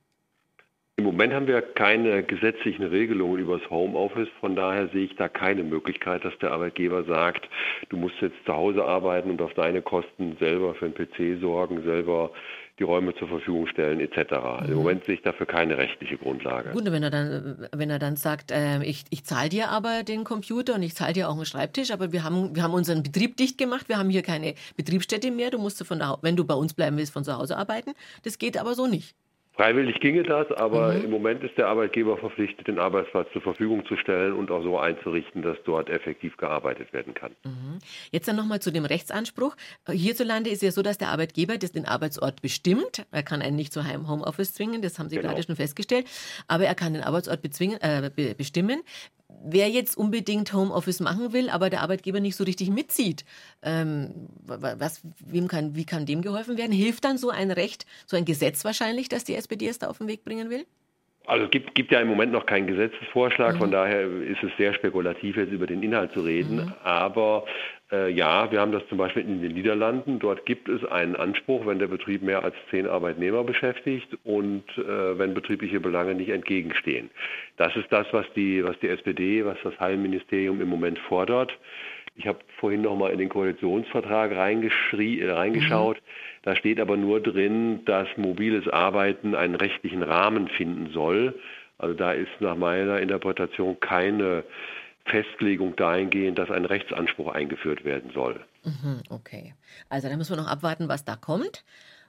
Im Moment haben wir keine gesetzlichen Regelungen über das Homeoffice. Von daher sehe ich da keine Möglichkeit, dass der Arbeitgeber sagt, du musst jetzt zu Hause arbeiten und auf deine Kosten selber für den P C sorgen, selber die Räume zur Verfügung stellen et cetera. Mhm. Im Moment sehe ich dafür keine rechtliche Grundlage. Gut, wenn er dann, wenn er dann sagt, äh, ich, ich zahle dir aber den Computer und ich zahle dir auch einen Schreibtisch, aber wir haben, wir haben unseren Betrieb dicht gemacht, wir haben hier keine Betriebsstätte mehr, du musst von der, wenn du bei uns bleiben willst, von zu Hause arbeiten. Das geht aber so nicht. Freiwillig ginge das, aber Mhm. im Moment ist der Arbeitgeber verpflichtet, den Arbeitsplatz zur Verfügung zu stellen und auch so einzurichten, dass dort effektiv gearbeitet werden kann. Mhm. Jetzt dann nochmal zu dem Rechtsanspruch. Hierzulande ist ja so, dass der Arbeitgeber das den Arbeitsort bestimmt. Er kann einen nicht zu Heim Homeoffice zwingen, das haben Sie Genau. gerade schon festgestellt. Aber er kann den Arbeitsort bezwingen, äh, be- bestimmen. Wer jetzt unbedingt Homeoffice machen will, aber der Arbeitgeber nicht so richtig mitzieht, ähm, was, wem kann, wie kann dem geholfen werden? Hilft dann so ein Recht, so ein Gesetz wahrscheinlich, dass die S P D es da auf den Weg bringen will? Also es gibt, gibt ja im Moment noch keinen Gesetzesvorschlag, Mhm. von daher ist es sehr spekulativ, jetzt über den Inhalt zu reden. Mhm. Aber Äh, ja, wir haben das zum Beispiel in den Niederlanden. Dort gibt es einen Anspruch, wenn der Betrieb mehr als zehn Arbeitnehmer beschäftigt und äh, wenn betriebliche Belange nicht entgegenstehen. Das ist das, was die, was die S P D, was das Hallenministerium im Moment fordert. Ich habe vorhin noch mal in den Koalitionsvertrag reingeschrie, äh, reingeschaut. Mhm. Da steht aber nur drin, dass mobiles Arbeiten einen rechtlichen Rahmen finden soll. Also da ist nach meiner Interpretation keine Festlegung dahingehend, dass ein Rechtsanspruch eingeführt werden soll. Mhm, okay. Also da müssen wir noch abwarten, was da kommt.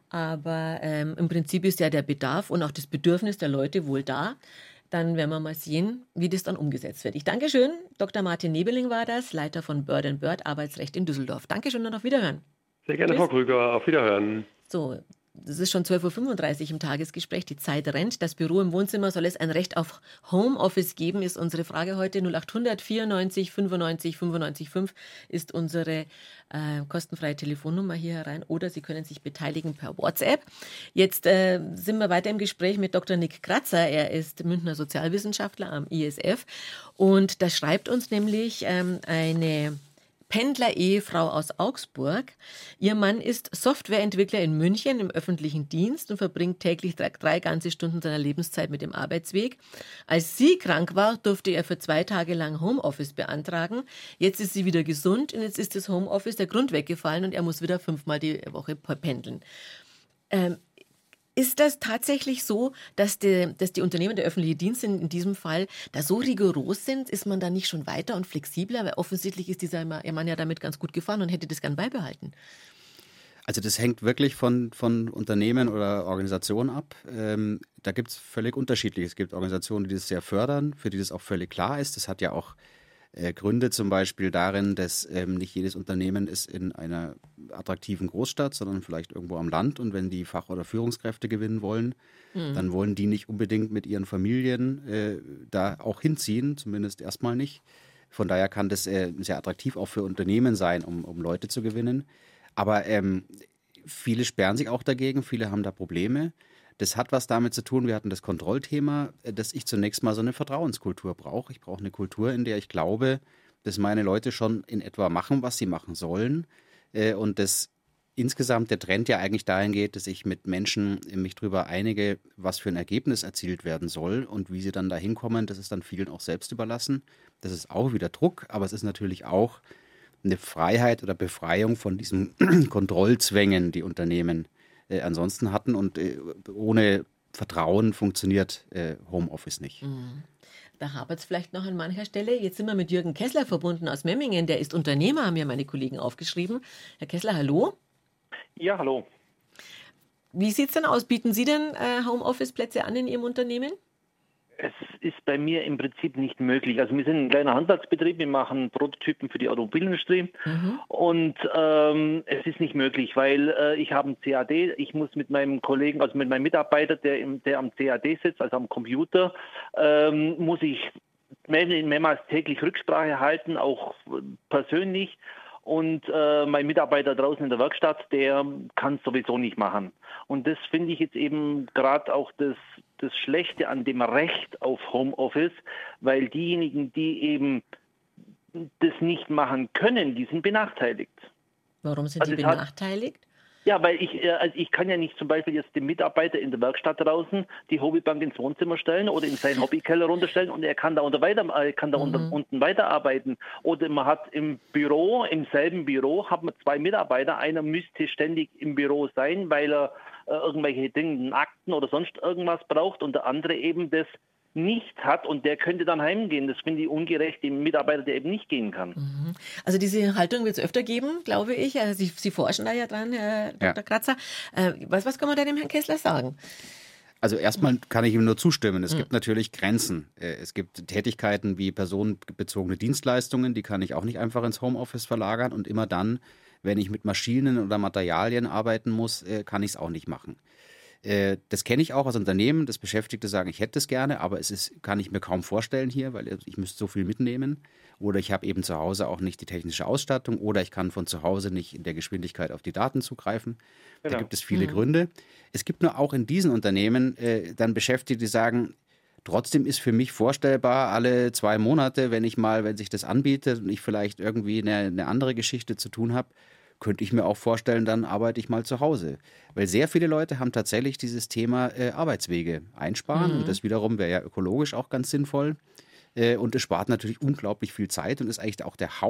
Aber ähm, im Prinzip ist ja der Bedarf und auch das Bedürfnis der Leute wohl da. Dann werden wir mal sehen, wie das dann umgesetzt wird. Ich danke schön. Doktor Martin Nebeling war das, Leiter von Bird and Bird Arbeitsrecht in Düsseldorf. Dankeschön und auf Wiederhören. Sehr gerne, Tschüss. Frau Krüger. Auf Wiederhören. So, das ist schon zwölf Uhr fünfunddreißig im Tagesgespräch. Die Zeit rennt. Das Büro im Wohnzimmer, soll es ein Recht auf Homeoffice geben, ist unsere Frage heute. null achthundert vierundneunzig fünfundneunzig fünfundneunzig fünf ist unsere äh, kostenfreie Telefonnummer hier herein. Oder Sie können sich beteiligen per WhatsApp. Jetzt äh, sind wir weiter im Gespräch mit Doktor Nick Kratzer. Er ist Münchner Sozialwissenschaftler am I S F. Und da schreibt uns nämlich ähm, eine Pendler-Ehefrau aus Augsburg. Ihr Mann ist Softwareentwickler in München im öffentlichen Dienst und verbringt täglich drei, drei ganze Stunden seiner Lebenszeit mit dem Arbeitsweg. Als sie krank war, durfte er für zwei Tage lang Homeoffice beantragen. Jetzt ist sie wieder gesund und jetzt ist das Homeoffice der Grund weggefallen und er muss wieder fünfmal die Woche pendeln. Ähm, Ist das tatsächlich so, dass die, dass die Unternehmen der öffentlichen Dienst in, in diesem Fall da so rigoros sind? Ist man da nicht schon weiter und flexibler? Weil offensichtlich ist dieser Mann ja damit ganz gut gefahren und hätte das gern beibehalten. Also das hängt wirklich von, von Unternehmen oder Organisationen ab. Ähm, da gibt es völlig unterschiedliche. Es gibt Organisationen, die das sehr fördern, für die das auch völlig klar ist. Das hat ja auch äh, Gründe zum Beispiel darin, dass ähm, nicht jedes Unternehmen ist in einer attraktiven Großstadt, sondern vielleicht irgendwo am Land. Und wenn die Fach- oder Führungskräfte gewinnen wollen, mhm. dann wollen die nicht unbedingt mit ihren Familien äh, da auch hinziehen, zumindest erstmal nicht. Von daher kann das äh, sehr attraktiv auch für Unternehmen sein, um, um Leute zu gewinnen. Aber ähm, viele sperren sich auch dagegen, viele haben da Probleme. Das hat was damit zu tun, wir hatten das Kontrollthema, dass ich zunächst mal so eine Vertrauenskultur brauche. Ich brauche eine Kultur, in der ich glaube, dass meine Leute schon in etwa machen, was sie machen sollen. Und dass insgesamt der Trend ja eigentlich dahin geht, dass ich mit Menschen mich darüber einige, was für ein Ergebnis erzielt werden soll und wie sie dann da hinkommen, das ist dann vielen auch selbst überlassen. Das ist auch wieder Druck, aber es ist natürlich auch eine Freiheit oder Befreiung von diesen Kontrollzwängen, die Unternehmen äh, ansonsten hatten. Und äh, ohne Vertrauen funktioniert äh, Homeoffice nicht. Mhm. Da hapert es vielleicht noch an mancher Stelle. Jetzt sind wir mit Jürgen Kessler verbunden aus Memmingen. Der ist Unternehmer, haben ja meine Kollegen aufgeschrieben. Herr Kessler, hallo. Ja, hallo. Wie sieht es denn aus? Bieten Sie denn äh, Homeoffice-Plätze an in Ihrem Unternehmen? Es ist bei mir im Prinzip nicht möglich. Also wir sind ein kleiner Handwerksbetrieb, wir machen Prototypen für die Automobilindustrie mhm. und ähm, es ist nicht möglich, weil äh, ich habe ein C A D, ich muss mit meinem Kollegen, also mit meinem Mitarbeiter, der, im, der am C A D sitzt, also am Computer, ähm, muss ich mehr, mehrmals täglich Rücksprache halten, auch persönlich. Und äh, mein Mitarbeiter draußen in der Werkstatt, der kann es sowieso nicht machen. Und das finde ich jetzt eben gerade auch das, das Schlechte an dem Recht auf Homeoffice, weil diejenigen, die eben das nicht machen können, die sind benachteiligt. Warum sind also die benachteiligt? Hat, ja, weil ich, also ich kann ja nicht zum Beispiel jetzt dem Mitarbeiter in der Werkstatt draußen die Hobbybank ins Wohnzimmer stellen oder in seinen Hobbykeller runterstellen und er kann da, unter weiter, kann da mhm. unter, unten weiterarbeiten. Oder man hat im Büro, im selben Büro, hat man zwei Mitarbeiter. Einer müsste ständig im Büro sein, weil er äh, irgendwelche Dinge, Akten oder sonst irgendwas braucht und der andere eben das nicht hat und der könnte dann heimgehen. Das finde ich ungerecht, dem Mitarbeiter, der eben nicht gehen kann. Mhm. Also diese Haltung wird es öfter geben, glaube ich. Also Sie, Sie forschen da ja dran, Herr Doktor Ja. Kratzer. Äh, was, was kann man da dem Herrn Kessler sagen? Also erstmal kann ich ihm nur zustimmen. Es mhm. gibt natürlich Grenzen. Es gibt Tätigkeiten wie personenbezogene Dienstleistungen, die kann ich auch nicht einfach ins Homeoffice verlagern und immer dann, wenn ich mit Maschinen oder Materialien arbeiten muss, kann ich es auch nicht machen. Das kenne ich auch aus Unternehmen, dass Beschäftigte sagen, ich hätte es gerne, aber es ist, kann ich mir kaum vorstellen hier, weil ich müsste so viel mitnehmen. Oder ich habe eben zu Hause auch nicht die technische Ausstattung oder ich kann von zu Hause nicht in der Geschwindigkeit auf die Daten zugreifen. Genau. Da gibt es viele mhm. Gründe. Es gibt nur auch in diesen Unternehmen äh, dann Beschäftigte, die sagen, Trotzdem ist für mich vorstellbar, alle zwei Monate, wenn ich mal, wenn sich das anbietet und ich vielleicht irgendwie eine, eine andere Geschichte zu tun habe, könnte ich mir auch vorstellen, dann arbeite ich mal zu Hause. Weil sehr viele Leute haben tatsächlich dieses Thema äh, Arbeitswege einsparen. Mhm. Und das wiederum wäre ja ökologisch auch ganz sinnvoll. Äh, und es spart natürlich unglaublich viel Zeit und ist eigentlich auch der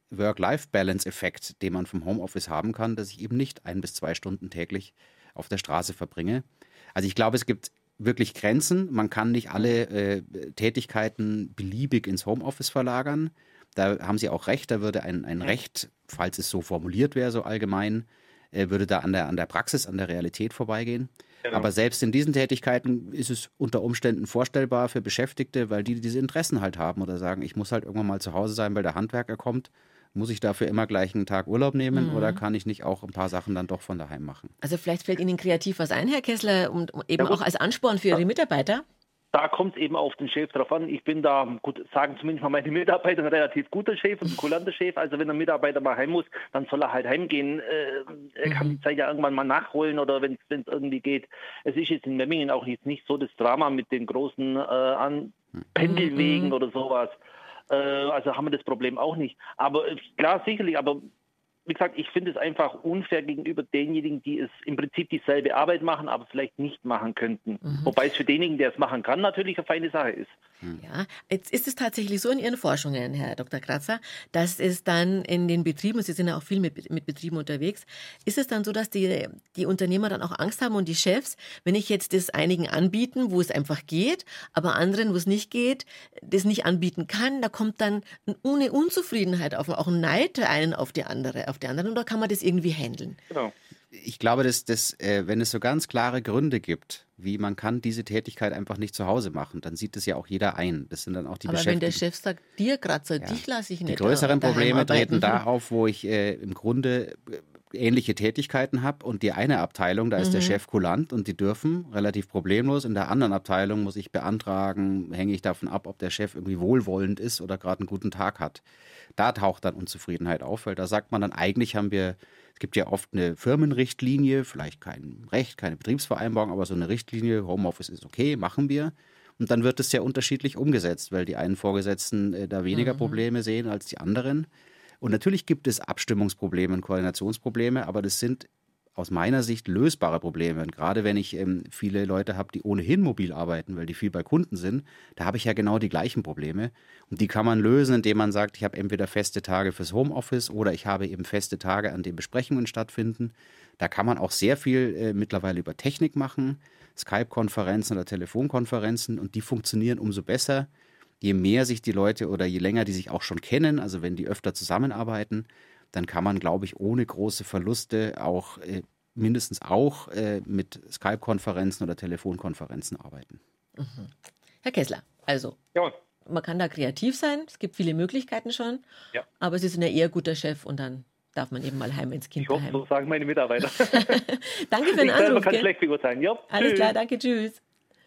Haupt-Work-Life-Balance-Effekt, den man vom Homeoffice haben kann, dass ich eben nicht ein bis zwei Stunden täglich auf der Straße verbringe. Also ich glaube, es gibt wirklich Grenzen. Man kann nicht alle äh, Tätigkeiten beliebig ins Homeoffice verlagern. Da haben Sie auch recht, da würde ein, ein Recht, falls es so formuliert wäre, so allgemein, äh, würde da an der, an der Praxis, an der Realität vorbeigehen. Genau. Aber selbst in diesen Tätigkeiten ist es unter Umständen vorstellbar für Beschäftigte, weil die diese Interessen halt haben oder sagen, ich muss halt irgendwann mal zu Hause sein, weil der Handwerker kommt. Muss ich dafür immer gleich einen Tag Urlaub nehmen mhm. oder kann ich nicht auch ein paar Sachen dann doch von daheim machen? Also vielleicht fällt Ihnen kreativ was ein, Herr Kessler, und eben ja, auch als Ansporn für Ihre Mitarbeiter? Da kommt es eben auf den Chef drauf an. Ich bin da, gut, sagen zumindest mal meine Mitarbeiter, ein relativ guter Chef und ein kulanter Chef. Also wenn ein Mitarbeiter mal heim muss, dann soll er halt heimgehen. Äh, er kann die Zeit ja irgendwann mal nachholen oder wenn es irgendwie geht. Es ist jetzt in Memmingen auch jetzt nicht so das Drama mit den großen äh, an Pendelwegen mhm. oder sowas. Äh, also haben wir das Problem auch nicht. Aber äh, klar, sicherlich, aber wie gesagt, ich finde es einfach unfair gegenüber denjenigen, die es im Prinzip dieselbe Arbeit machen, aber vielleicht nicht machen könnten. Mhm. Wobei es für denjenigen, der es machen kann, natürlich eine feine Sache ist. Ja, jetzt ist es tatsächlich so in Ihren Forschungen, Herr Doktor Kratzer, dass es dann in den Betrieben, und Sie sind ja auch viel mit, mit Betrieben unterwegs, ist es dann so, dass die, die Unternehmer dann auch Angst haben und die Chefs, wenn ich jetzt das einigen anbieten, wo es einfach geht, aber anderen, wo es nicht geht, das nicht anbieten kann, da kommt dann eine Unzufriedenheit auf, auch ein Neid der einen auf die andere, auf die anderen, oder kann man das irgendwie handeln? Genau. Ich glaube, dass, dass äh, wenn es so ganz klare Gründe gibt, wie man kann diese Tätigkeit einfach nicht zu Hause machen, dann sieht das ja auch jeder ein. Das sind dann auch die Aber Beschäftigten. wenn der Chef sagt, dir Kratzer, ja. dich lasse ich nicht. Die größeren Probleme treten da auf, wo ich äh, im Grunde äh, ähnliche Tätigkeiten habe und die eine Abteilung, da ist mhm. der Chef kulant und die dürfen relativ problemlos. In der anderen Abteilung muss ich beantragen, hänge ich davon ab, ob der Chef irgendwie wohlwollend ist oder gerade einen guten Tag hat. Da taucht dann Unzufriedenheit auf, weil da sagt man dann, eigentlich haben wir, es gibt ja oft eine Firmenrichtlinie, vielleicht kein Recht, keine Betriebsvereinbarung, aber so eine Richtlinie, Homeoffice ist okay, machen wir. Und dann wird es sehr unterschiedlich umgesetzt, weil die einen Vorgesetzten äh, da weniger mhm. Probleme sehen als die anderen. Und natürlich gibt es Abstimmungsprobleme und Koordinationsprobleme, aber das sind aus meiner Sicht lösbare Probleme. Und gerade wenn ich ähm, viele Leute habe, die ohnehin mobil arbeiten, weil die viel bei Kunden sind, da habe ich ja genau die gleichen Probleme. Und die kann man lösen, indem man sagt, ich habe entweder feste Tage fürs Homeoffice oder ich habe eben feste Tage, an denen Besprechungen stattfinden. Da kann man auch sehr viel äh, mittlerweile über Technik machen, Skype-Konferenzen oder Telefonkonferenzen, und die funktionieren umso besser, je mehr sich die Leute oder je länger die sich auch schon kennen, also wenn die öfter zusammenarbeiten, dann kann man, glaube ich, ohne große Verluste auch äh, mindestens auch äh, mit Skype-Konferenzen oder Telefonkonferenzen arbeiten. Mhm. Herr Kessler, also ja. man kann da kreativ sein, es gibt viele Möglichkeiten schon, ja. aber Sie sind ja eher guter Chef und dann darf man eben mal heim ins Kind. Ich hoffe, so sagen meine Mitarbeiter. Danke für den ich Anruf. Man kann schlecht beurteilen. Ja, alles tschüss. klar, danke, tschüss.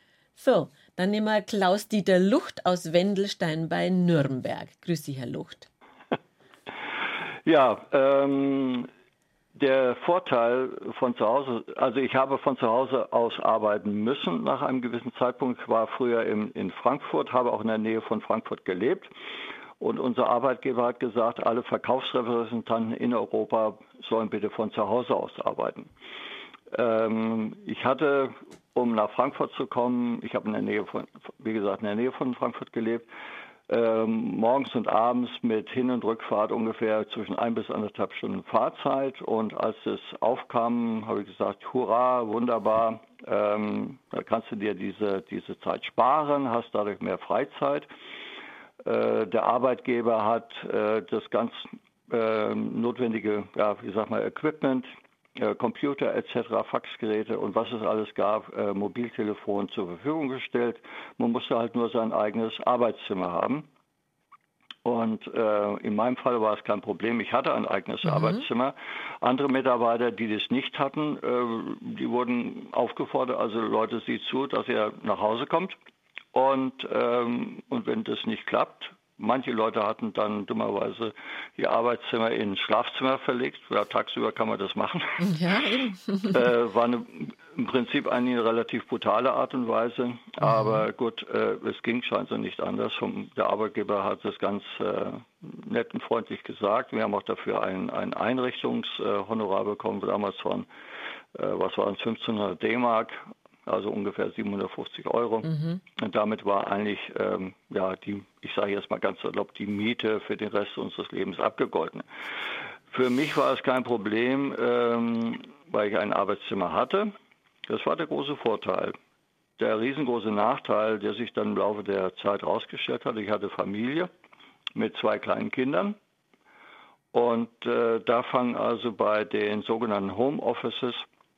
So, dann nehmen wir Klaus-Dieter Lucht aus Wendelstein bei Nürnberg. Grüß Sie, Herr Lucht. Ja, ähm, der Vorteil von zu Hause, also ich habe von zu Hause aus arbeiten müssen nach einem gewissen Zeitpunkt. Ich war früher in, in Frankfurt, habe auch in der Nähe von Frankfurt gelebt. Und unser Arbeitgeber hat gesagt, alle Verkaufsrepräsentanten in Europa sollen bitte von zu Hause aus arbeiten. Ähm, ich hatte, um nach Frankfurt zu kommen, ich habe in der Nähe von, wie gesagt, in der Nähe von Frankfurt gelebt, ähm, morgens und abends mit Hin- und Rückfahrt ungefähr zwischen ein bis anderthalb Stunden Fahrzeit. Und als es aufkam, habe ich gesagt, hurra, wunderbar, ähm, da kannst du dir diese, diese Zeit sparen, hast dadurch mehr Freizeit. Äh, der Arbeitgeber hat äh, das ganz äh, notwendige, ja, wie sag mal, Equipment, äh, Computer et cetera, Faxgeräte und was es alles gab, äh, Mobiltelefon zur Verfügung gestellt. Man musste halt nur sein eigenes Arbeitszimmer haben. Und äh, in meinem Fall war es kein Problem. Ich hatte ein eigenes mhm. Arbeitszimmer. Andere Mitarbeiter, die das nicht hatten, äh, die wurden aufgefordert, also Leute, sieht zu, dass ihr nach Hause kommt. Und, ähm, und wenn das nicht klappt, Manche Leute hatten dann dummerweise ihr Arbeitszimmer ins Schlafzimmer verlegt. Ja, tagsüber kann man das machen. Ja, eben. äh, war eine, im Prinzip eine relativ brutale Art und Weise. Aber gut, äh, es ging scheinbar nicht anders. Der Arbeitgeber hat das ganz äh, nett und freundlich gesagt. Wir haben auch dafür ein, ein Einrichtungshonorar bekommen, damals von, äh, was waren es, fünfzehnhundert D-Mark. Also ungefähr siebenhundertfünfzig Euro. Mhm. Und damit war eigentlich, ähm, ja, die, ich sage jetzt mal ganz salopp, die Miete für den Rest unseres Lebens abgegolten. Für mich war es kein Problem, ähm, weil ich ein Arbeitszimmer hatte. Das war der große Vorteil. Der riesengroße Nachteil, der sich dann im Laufe der Zeit rausgestellt hat, ich hatte Familie mit zwei kleinen Kindern. Und äh, da fangen also bei den sogenannten Homeoffices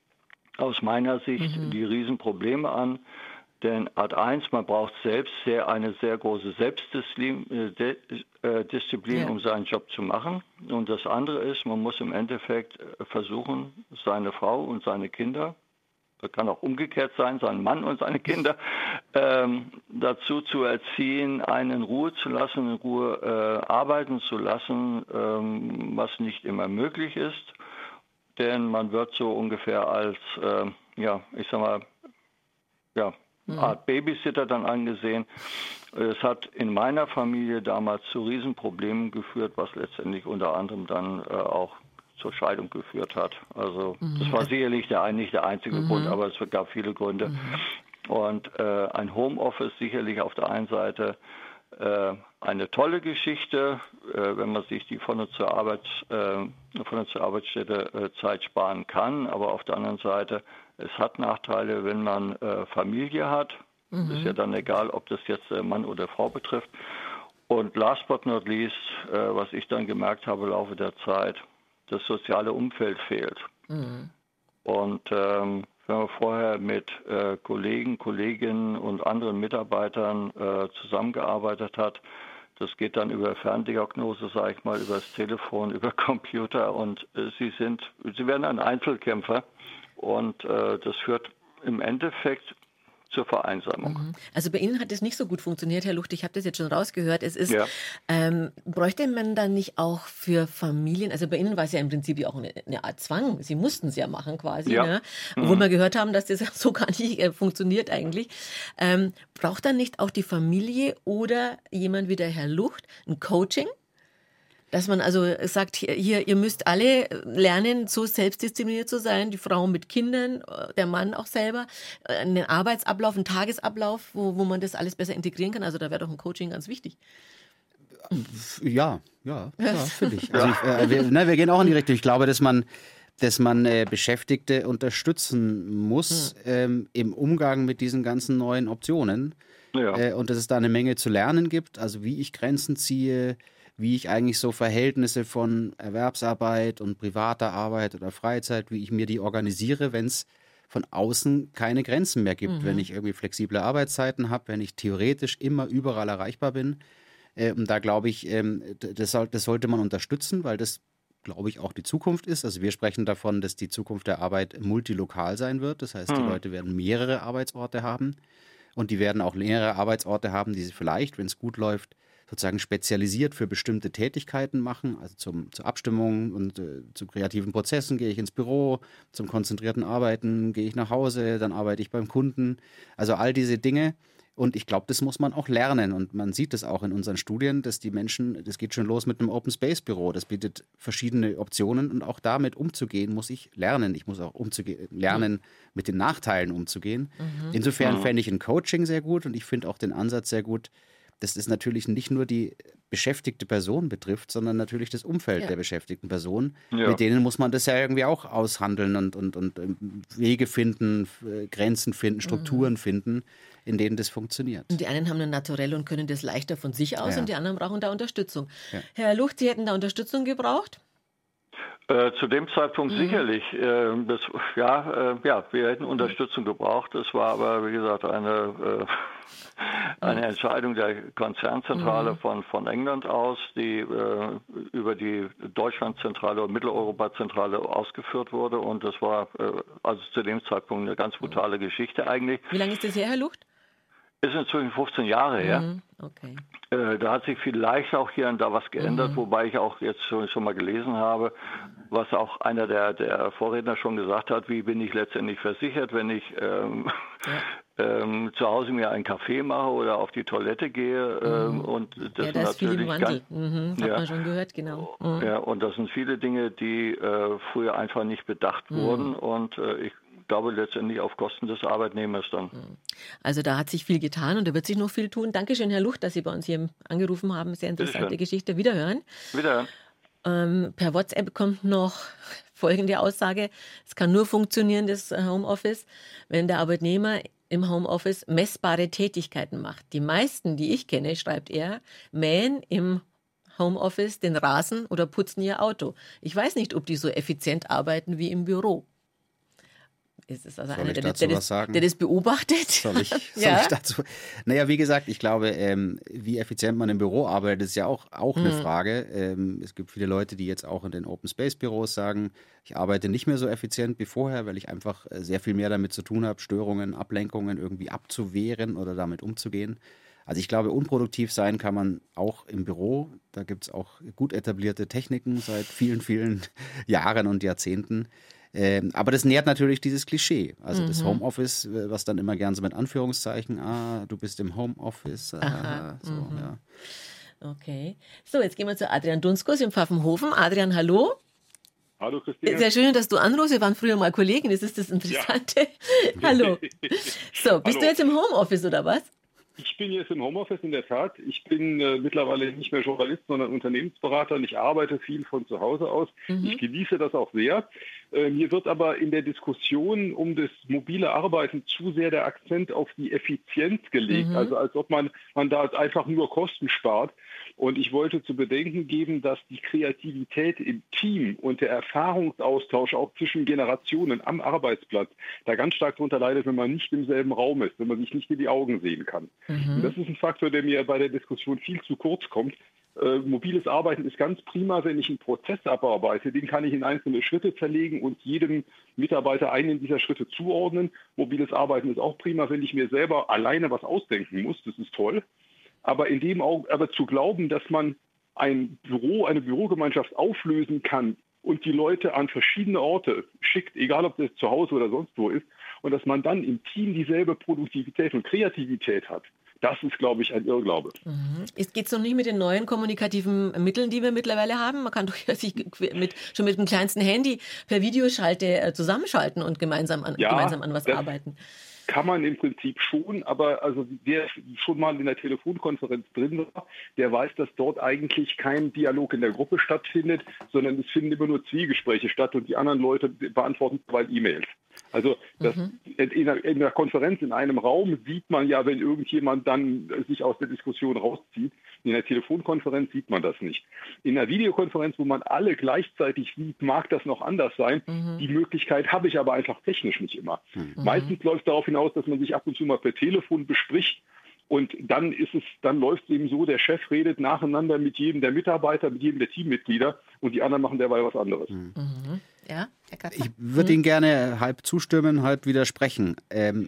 aus meiner Sicht mhm. die Riesenprobleme an, denn Art eins, man braucht selbst sehr eine sehr große Selbstdisziplin, äh, Disziplin, ja. um seinen Job zu machen. Und das andere ist, man muss im Endeffekt versuchen, seine Frau und seine Kinder, das kann auch umgekehrt sein, seinen Mann und seine Kinder, ähm, dazu zu erziehen, einen in Ruhe zu lassen, in Ruhe äh, arbeiten zu lassen, ähm, was nicht immer möglich ist. Denn man wird so ungefähr als, äh, ja, ich sag mal, ja, mhm. Art Babysitter dann angesehen. Es hat in meiner Familie damals zu Riesenproblemen geführt, was letztendlich unter anderem dann äh, auch zur Scheidung geführt hat. Also mhm. das war sicherlich der, nicht der einzige mhm. Grund, aber es gab viele Gründe. Mhm. Und äh, ein Homeoffice sicherlich auf der einen Seite äh, eine tolle Geschichte, äh, wenn man sich die von und zur, Arbeit, äh, von und zur Arbeitsstätte äh, Zeit sparen kann. Aber auf der anderen Seite, es hat Nachteile, wenn man äh, Familie hat. Mhm. Ist ja dann egal, ob das jetzt äh, Mann oder Frau betrifft. Und last but not least, äh, was ich dann gemerkt habe im Laufe der Zeit, das soziale Umfeld fehlt. Mhm. Und ähm, wenn man vorher mit äh, Kollegen, Kolleginnen und anderen Mitarbeitern äh, zusammengearbeitet hat, das geht dann über Ferndiagnose, sage ich mal, über das Telefon, über Computer und äh, sie sind, sie werden ein Einzelkämpfer und äh, das führt im Endeffekt zur Vereinsamung. Also bei Ihnen hat es nicht so gut funktioniert, Herr Lucht, ich habe das jetzt schon rausgehört. Es ist, ja. ähm, bräuchte man dann nicht auch für Familien, also bei Ihnen war es ja im Prinzip auch eine, eine Art Zwang, Sie mussten es ja machen quasi, ja. ne? Obwohl mhm. wir gehört haben, dass das so gar nicht äh, funktioniert eigentlich. Ähm, braucht dann nicht auch die Familie oder jemand wie der Herr Lucht ein Coaching? Dass man also sagt, hier, ihr müsst alle lernen, so selbstdiszipliniert zu sein, die Frau mit Kindern, der Mann auch selber, einen Arbeitsablauf, einen Tagesablauf, wo, wo man das alles besser integrieren kann. Also da wäre doch ein Coaching ganz wichtig. Ja, ja, ja finde ich. Also ich äh, wir, ne, wir gehen auch in die Richtung. Ich glaube, dass man, dass man äh, Beschäftigte unterstützen muss hm. ähm, im Umgang mit diesen ganzen neuen Optionen. Ja. Äh, und dass es da eine Menge zu lernen gibt, also wie ich Grenzen ziehe, wie ich eigentlich so Verhältnisse von Erwerbsarbeit und privater Arbeit oder Freizeit, wie ich mir die organisiere, wenn es von außen keine Grenzen mehr gibt, mhm. wenn ich irgendwie flexible Arbeitszeiten habe, wenn ich theoretisch immer überall erreichbar bin. Äh, und da glaube ich, ähm, das, soll, das sollte man unterstützen, weil das, glaube ich, auch die Zukunft ist. Also wir sprechen davon, dass die Zukunft der Arbeit multilokal sein wird. Das heißt, mhm. die Leute werden mehrere Arbeitsorte haben und die werden auch längere Arbeitsorte haben, die sie vielleicht, wenn es gut läuft, sozusagen spezialisiert für bestimmte Tätigkeiten machen, also zum, zur Abstimmung und äh, zu kreativen Prozessen gehe ich ins Büro, zum konzentrierten Arbeiten gehe ich nach Hause, dann arbeite ich beim Kunden, also all diese Dinge. Und ich glaube, das muss man auch lernen und man sieht es auch in unseren Studien, dass die Menschen, das geht schon los mit einem Open-Space-Büro, das bietet verschiedene Optionen und auch damit umzugehen muss ich lernen. Ich muss auch umzugehen, lernen, mhm. mit den Nachteilen umzugehen. Mhm. Insofern mhm. fände ich ein Coaching sehr gut und ich finde auch den Ansatz sehr gut, dass das natürlich nicht nur die beschäftigte Person betrifft, sondern natürlich das Umfeld ja. der beschäftigten Person. Ja. Mit denen muss man das ja irgendwie auch aushandeln und, und, und Wege finden, Grenzen finden, Strukturen mhm. finden, in denen das funktioniert. Und die einen haben ein Naturell und können das leichter von sich aus ja. und die anderen brauchen da Unterstützung. Ja. Herr Lucht, Sie hätten da Unterstützung gebraucht? Äh, zu dem Zeitpunkt mhm. sicherlich. Äh, das, ja, äh, ja, wir hätten Unterstützung gebraucht. Es war aber, wie gesagt, eine, äh, eine Entscheidung der Konzernzentrale mhm. von, von England aus, die äh, über die Deutschlandzentrale oder Mitteleuropazentrale ausgeführt wurde. Und das war äh, also zu dem Zeitpunkt eine ganz brutale Geschichte eigentlich. Wie lange ist das her, Herr Lucht? Ist inzwischen fünfzehn Jahre her. Mhm. Okay. Äh, da hat sich vielleicht auch hier und da was geändert, Mhm. wobei ich auch jetzt schon, schon mal gelesen habe, was auch einer der, der Vorredner schon gesagt hat, wie bin ich letztendlich versichert, wenn ich ähm, Ja. ähm, zu Hause mir einen Kaffee mache oder auf die Toilette gehe. Ähm, Mhm. und das Ja, da ist viel im Wandel. Mhm. Hat ja. man schon gehört, genau. Mhm. Ja, und das sind viele Dinge, die äh, früher einfach nicht bedacht Mhm. wurden und äh, ich glaube letztendlich auf Kosten des Arbeitnehmers dann. Also da hat sich viel getan und da wird sich noch viel tun. Dankeschön, Herr Lucht, dass Sie bei uns hier angerufen haben. Sehr interessante Bitteschön. Geschichte. Wiederhören. Wiederhören. Ähm, per WhatsApp kommt noch folgende Aussage. Es kann nur funktionieren, das Homeoffice, wenn der Arbeitnehmer im Homeoffice messbare Tätigkeiten macht. Die meisten, die ich kenne, schreibt er, mähen im Homeoffice den Rasen oder putzen ihr Auto. Ich weiß nicht, ob die so effizient arbeiten wie im Büro. Ist es also Soll einer, ich der, dazu der, was das, sagen? der das beobachtet? Soll ich, soll Ja. ich dazu? Naja, wie gesagt, ich glaube, ähm, wie effizient man im Büro arbeitet, ist ja auch, auch eine Mhm. Frage. Ähm, es gibt viele Leute, die jetzt auch in den Open-Space-Büros sagen, ich arbeite nicht mehr so effizient wie vorher, weil ich einfach äh, sehr viel mehr damit zu tun habe, Störungen, Ablenkungen irgendwie abzuwehren oder damit umzugehen. Also ich glaube, unproduktiv sein kann man auch im Büro. Da gibt es auch gut etablierte Techniken seit vielen, vielen Jahren und Jahrzehnten. Ähm, aber das nährt natürlich dieses Klischee. Also das Mhm. Homeoffice, äh, was dann immer gern so mit Anführungszeichen, ah, du bist im Homeoffice. Ah, Aha, so, mhm. ja. Okay. So, jetzt gehen wir zu Adrian Dunskus im Pfaffenhofen. Adrian, hallo. Hallo Christine. Sehr schön, dass du anrufst. Wir waren früher mal Kollegen, das ist das Interessante. Hallo. So, bist Hallo. du jetzt im Homeoffice oder was? Ich bin jetzt im Homeoffice in der Tat. Ich bin äh, mittlerweile nicht mehr Journalist, sondern Unternehmensberater und ich arbeite viel von zu Hause aus. Mhm. Ich genieße das auch sehr. Äh, mir wird aber in der Diskussion um das mobile Arbeiten zu sehr der Akzent auf die Effizienz gelegt. Mhm. Also als ob man, man da einfach nur Kosten spart. Und ich wollte zu bedenken geben, dass die Kreativität im Team und der Erfahrungsaustausch auch zwischen Generationen am Arbeitsplatz da ganz stark darunter leidet, wenn man nicht im selben Raum ist, wenn man sich nicht in die Augen sehen kann. Mhm. Und das ist ein Faktor, der mir bei der Diskussion viel zu kurz kommt. Äh, mobiles Arbeiten ist ganz prima, wenn ich einen Prozess abarbeite. Den kann ich in einzelne Schritte zerlegen und jedem Mitarbeiter einen dieser Schritte zuordnen. Mobiles Arbeiten ist auch prima, wenn ich mir selber alleine was ausdenken muss. Das ist toll. Aber in dem auch, aber zu glauben, dass man ein Büro, eine Bürogemeinschaft auflösen kann und die Leute an verschiedene Orte schickt, egal ob das zu Hause oder sonst wo ist, und dass man dann im Team dieselbe Produktivität und Kreativität hat, das ist, glaube ich, ein Irrglaube. Mhm. Geht es noch nicht mit den neuen kommunikativen Mitteln, die wir mittlerweile haben? Man kann doch ja sich mit, schon mit dem kleinsten Handy per Videoschalte äh, zusammenschalten und gemeinsam an, Ja, gemeinsam an was das- arbeiten. Kann man im Prinzip schon, aber also wer schon mal in der Telefonkonferenz drin war, der weiß, dass dort eigentlich kein Dialog in der Gruppe stattfindet, sondern es finden immer nur Zwiegespräche statt und die anderen Leute beantworten zwei E-Mails. Also das, in, der, in der Konferenz in einem Raum sieht man ja, wenn irgendjemand dann sich aus der Diskussion rauszieht. In der Telefonkonferenz sieht man das nicht. In der Videokonferenz, wo man alle gleichzeitig sieht, mag das noch anders sein. Mhm. Die Möglichkeit habe ich aber einfach technisch nicht immer. Mhm. Meistens läuft es darauf hinaus, dass man sich ab und zu mal per Telefon bespricht. Und dann ist es, dann läuft es eben so, der Chef redet nacheinander mit jedem der Mitarbeiter, mit jedem der Teammitglieder und die anderen machen derweil was anderes. Mhm. Ja, Herr Katzler? Ich würde Ihnen gerne halb zustimmen, halb widersprechen. Ähm,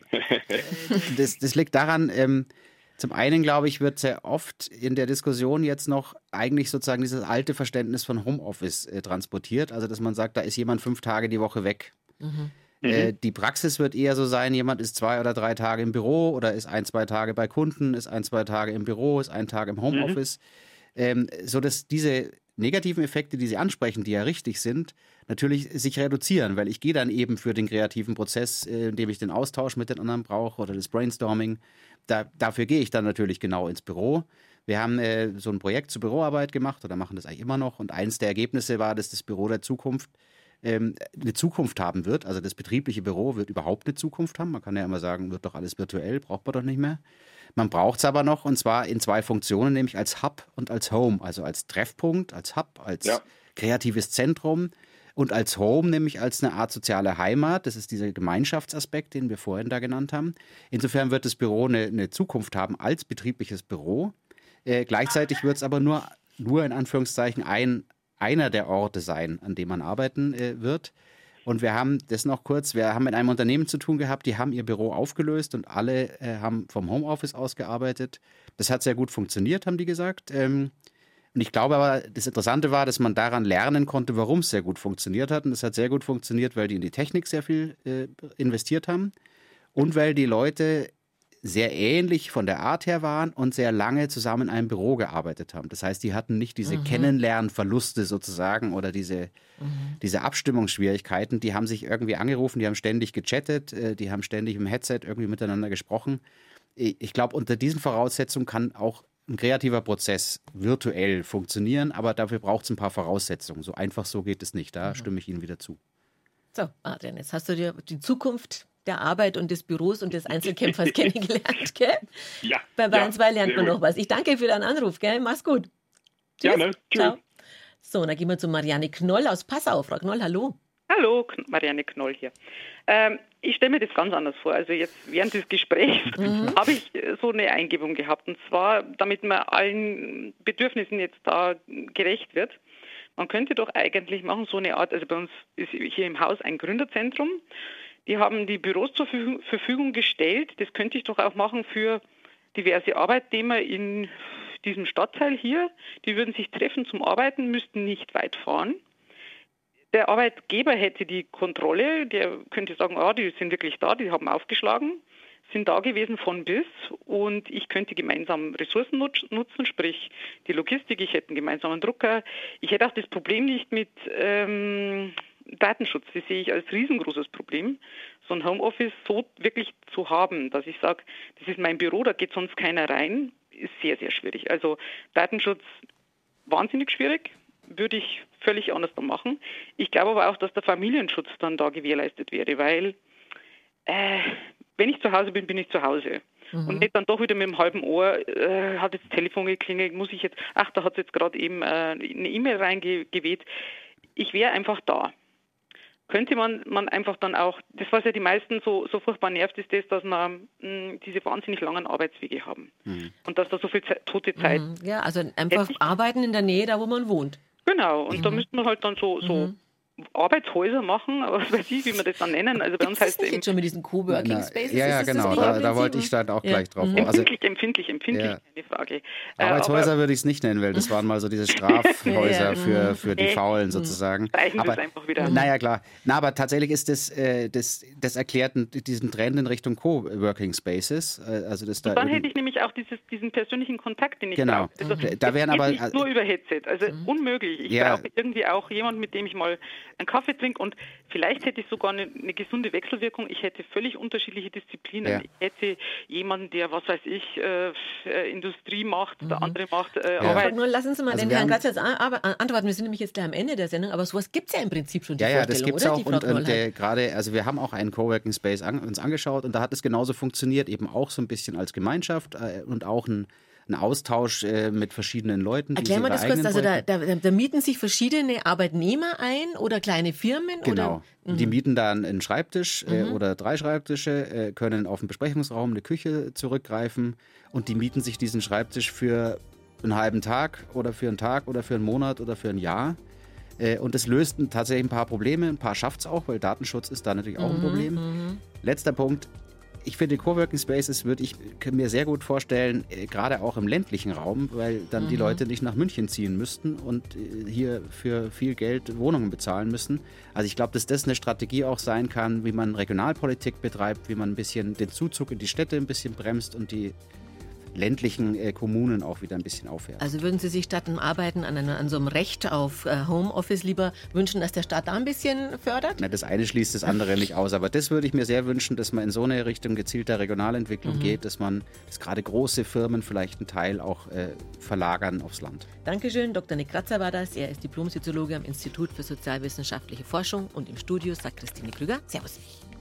das, das liegt daran, ähm, zum einen, glaube ich, wird sehr oft in der Diskussion jetzt noch eigentlich sozusagen dieses alte Verständnis von Homeoffice äh, transportiert. Also, dass man sagt, da ist jemand fünf Tage die Woche weg. Mhm. Äh, die Praxis wird eher so sein, jemand ist zwei oder drei Tage im Büro oder ist ein, zwei Tage bei Kunden, ist ein, zwei Tage im Büro, ist ein Tag im Homeoffice. Mhm. Ähm, so dass diese negativen Effekte, die Sie ansprechen, die ja richtig sind, natürlich sich reduzieren, weil ich gehe dann eben für den kreativen Prozess, äh, in dem ich den Austausch mit den anderen brauche oder das Brainstorming, da, dafür gehe ich dann natürlich genau ins Büro. Wir haben äh, so ein Projekt zur Büroarbeit gemacht oder machen das eigentlich immer noch und eins der Ergebnisse war, dass das Büro der Zukunft ähm, eine Zukunft haben wird. Also das betriebliche Büro wird überhaupt eine Zukunft haben. Man kann ja immer sagen, wird doch alles virtuell, braucht man doch nicht mehr. Man braucht es aber noch und zwar in zwei Funktionen, nämlich als Hub und als Home, also als Treffpunkt, als Hub, als Ja. kreatives Zentrum und als Home, nämlich als eine Art soziale Heimat. Das ist dieser Gemeinschaftsaspekt, den wir vorhin da genannt haben. Insofern wird das Büro eine, eine Zukunft haben als betriebliches Büro. Äh, gleichzeitig wird es aber nur, nur in Anführungszeichen ein, einer der Orte sein, an dem man arbeiten äh, wird. Und wir haben, das noch kurz, wir haben mit einem Unternehmen zu tun gehabt, die haben ihr Büro aufgelöst und alle äh, haben vom Homeoffice aus gearbeitet. Das hat sehr gut funktioniert, haben die gesagt. Ähm, und ich glaube aber, das Interessante war, dass man daran lernen konnte, warum es sehr gut funktioniert hat. Und es hat sehr gut funktioniert, weil die in die Technik sehr viel äh, investiert haben und weil die Leute sehr ähnlich von der Art her waren und sehr lange zusammen in einem Büro gearbeitet haben. Das heißt, die hatten nicht diese mhm. Kennenlernverluste sozusagen oder diese, mhm. diese Abstimmungsschwierigkeiten. Die haben sich irgendwie angerufen, die haben ständig gechattet, die haben ständig im Headset irgendwie miteinander gesprochen. Ich glaube, unter diesen Voraussetzungen kann auch ein kreativer Prozess virtuell funktionieren, aber dafür braucht es ein paar Voraussetzungen. So einfach so geht es nicht. Da mhm. stimme ich Ihnen wieder zu. So, Adrian, jetzt hast du dir die Zukunft der Arbeit und des Büros und des Einzelkämpfers kennengelernt, gell? Ja. Bei Bayern zwei ja, lernt man noch was. Ich danke für deinen Anruf, gell? Mach's gut. Tschüss. Gerne. Tschüss. Ciao. So, dann gehen wir zu Marianne Knoll aus Passau. Frau Knoll, hallo. Hallo, Marianne Knoll hier. Ähm, ich stelle mir das ganz anders vor. Also jetzt während des Gesprächs mhm. habe ich so eine Eingebung gehabt. Und zwar, damit man allen Bedürfnissen jetzt da gerecht wird. Man könnte doch eigentlich machen, so eine Art, also bei uns ist hier im Haus ein Gründerzentrum. Die haben die Büros zur Verfügung gestellt. Das könnte ich doch auch machen für diverse Arbeitnehmer in diesem Stadtteil hier. Die würden sich treffen zum Arbeiten, müssten nicht weit fahren. Der Arbeitgeber hätte die Kontrolle. Der könnte sagen, ah, die sind wirklich da, die haben aufgeschlagen, sind da gewesen von bis. Und ich könnte gemeinsam Ressourcen nutzen, sprich die Logistik. Ich hätte einen gemeinsamen Drucker. Ich hätte auch das Problem nicht mit Ähm, Datenschutz, das sehe ich als riesengroßes Problem, so ein Homeoffice so wirklich zu haben, dass ich sage, das ist mein Büro, da geht sonst keiner rein, ist sehr, sehr schwierig. Also Datenschutz wahnsinnig schwierig, würde ich völlig anders da machen. Ich glaube aber auch, dass der Familienschutz dann da gewährleistet wäre, weil äh, wenn ich zu Hause bin, bin ich zu Hause. Mhm. Und nicht dann doch wieder mit dem halben Ohr, äh, hat jetzt das Telefon geklingelt, muss ich jetzt, ach, da hat es jetzt gerade eben äh, eine E-Mail reingeweht. Ich wäre einfach da. Könnte man, man einfach dann auch, das was ja die meisten so, so furchtbar nervt, ist das, dass man mh, diese wahnsinnig langen Arbeitswege haben. Mhm. Und dass da so viel Zeit, tote Zeit. Mhm. Ja, also einfach arbeiten in der Nähe, da wo man wohnt. Genau, und mhm. da müsste man halt dann so, so mhm. Arbeitshäuser machen, was weiß ich, wie wir das dann nennen. Also bei uns heißt es jetzt schon mit diesen Coworking Spaces. Ja, ja, genau, da, da wollte ich dann auch ja. gleich drauf. Mhm. Also, empfindlich, empfindlich, empfindlich, ja. keine Frage. Arbeitshäuser äh, würde ich es nicht nennen, weil das waren mal so diese Strafhäuser ja, für, für die Faulen sozusagen. Streichen wir es einfach wieder. Naja, klar. Na, aber tatsächlich ist das, äh, das, das erklärt diesen Trend in Richtung Coworking Spaces. Äh, also das da dann hätte ich nämlich auch dieses, diesen persönlichen Kontakt, den ich genau. brauche. Also, da wären aber nicht nur über Headset, also mhm. unmöglich. Ich ja. brauche irgendwie auch jemanden, mit dem ich mal einen Kaffee trinke. Und vielleicht hätte ich sogar eine, eine gesunde Wechselwirkung. Ich hätte völlig unterschiedliche Disziplinen. Ja. Ich hätte jemanden, der, was weiß ich, äh, Industrie macht, mhm. der andere macht äh, ja. Arbeit. Nur lassen Sie mal also den Herrn Gratz jetzt antworten. Wir sind nämlich jetzt gleich am Ende der Sendung, aber sowas gibt es ja im Prinzip schon, die ja, ja, das gibt es auch. Und, und äh, gerade, also wir haben auch einen Coworking Space an, uns angeschaut und da hat es genauso funktioniert, eben auch so ein bisschen als Gemeinschaft äh, und auch ein ein Austausch äh, mit verschiedenen Leuten. Erklären wir das kurz, also da, da, da mieten sich verschiedene Arbeitnehmer ein oder kleine Firmen? Genau, oder? Die mieten dann einen Schreibtisch äh, mhm. oder drei Schreibtische, äh, können auf einen Besprechungsraum, eine Küche zurückgreifen und die mieten sich diesen Schreibtisch für einen halben Tag oder für einen Tag oder für einen Monat oder für ein Jahr. Äh, und das löst tatsächlich ein paar Probleme, ein paar schafft es auch, weil Datenschutz ist da natürlich auch ein mhm, Problem. Mhm. Letzter Punkt. Ich finde, Coworking Spaces würde ich mir sehr gut vorstellen, äh, gerade auch im ländlichen Raum, weil dann mhm. die Leute nicht nach München ziehen müssten und äh, hier für viel Geld Wohnungen bezahlen müssen. Also ich glaube, dass das eine Strategie auch sein kann, wie man Regionalpolitik betreibt, wie man ein bisschen den Zuzug in die Städte ein bisschen bremst und die ländlichen äh, Kommunen auch wieder ein bisschen aufwerten. Also würden Sie sich statt dem Arbeiten an, einer, an so einem Recht auf äh, Homeoffice lieber wünschen, dass der Staat da ein bisschen fördert? Na, das eine schließt das andere nicht aus, aber das würde ich mir sehr wünschen, dass man in so eine Richtung gezielter Regionalentwicklung mhm. geht, dass man, dass gerade große Firmen vielleicht einen Teil auch äh, verlagern aufs Land. Dankeschön, Doktor Nick Kratzer war das. Er ist Diplom-Soziologe am Institut für sozialwissenschaftliche Forschung und im Studio sagt Christine Krüger. Servus.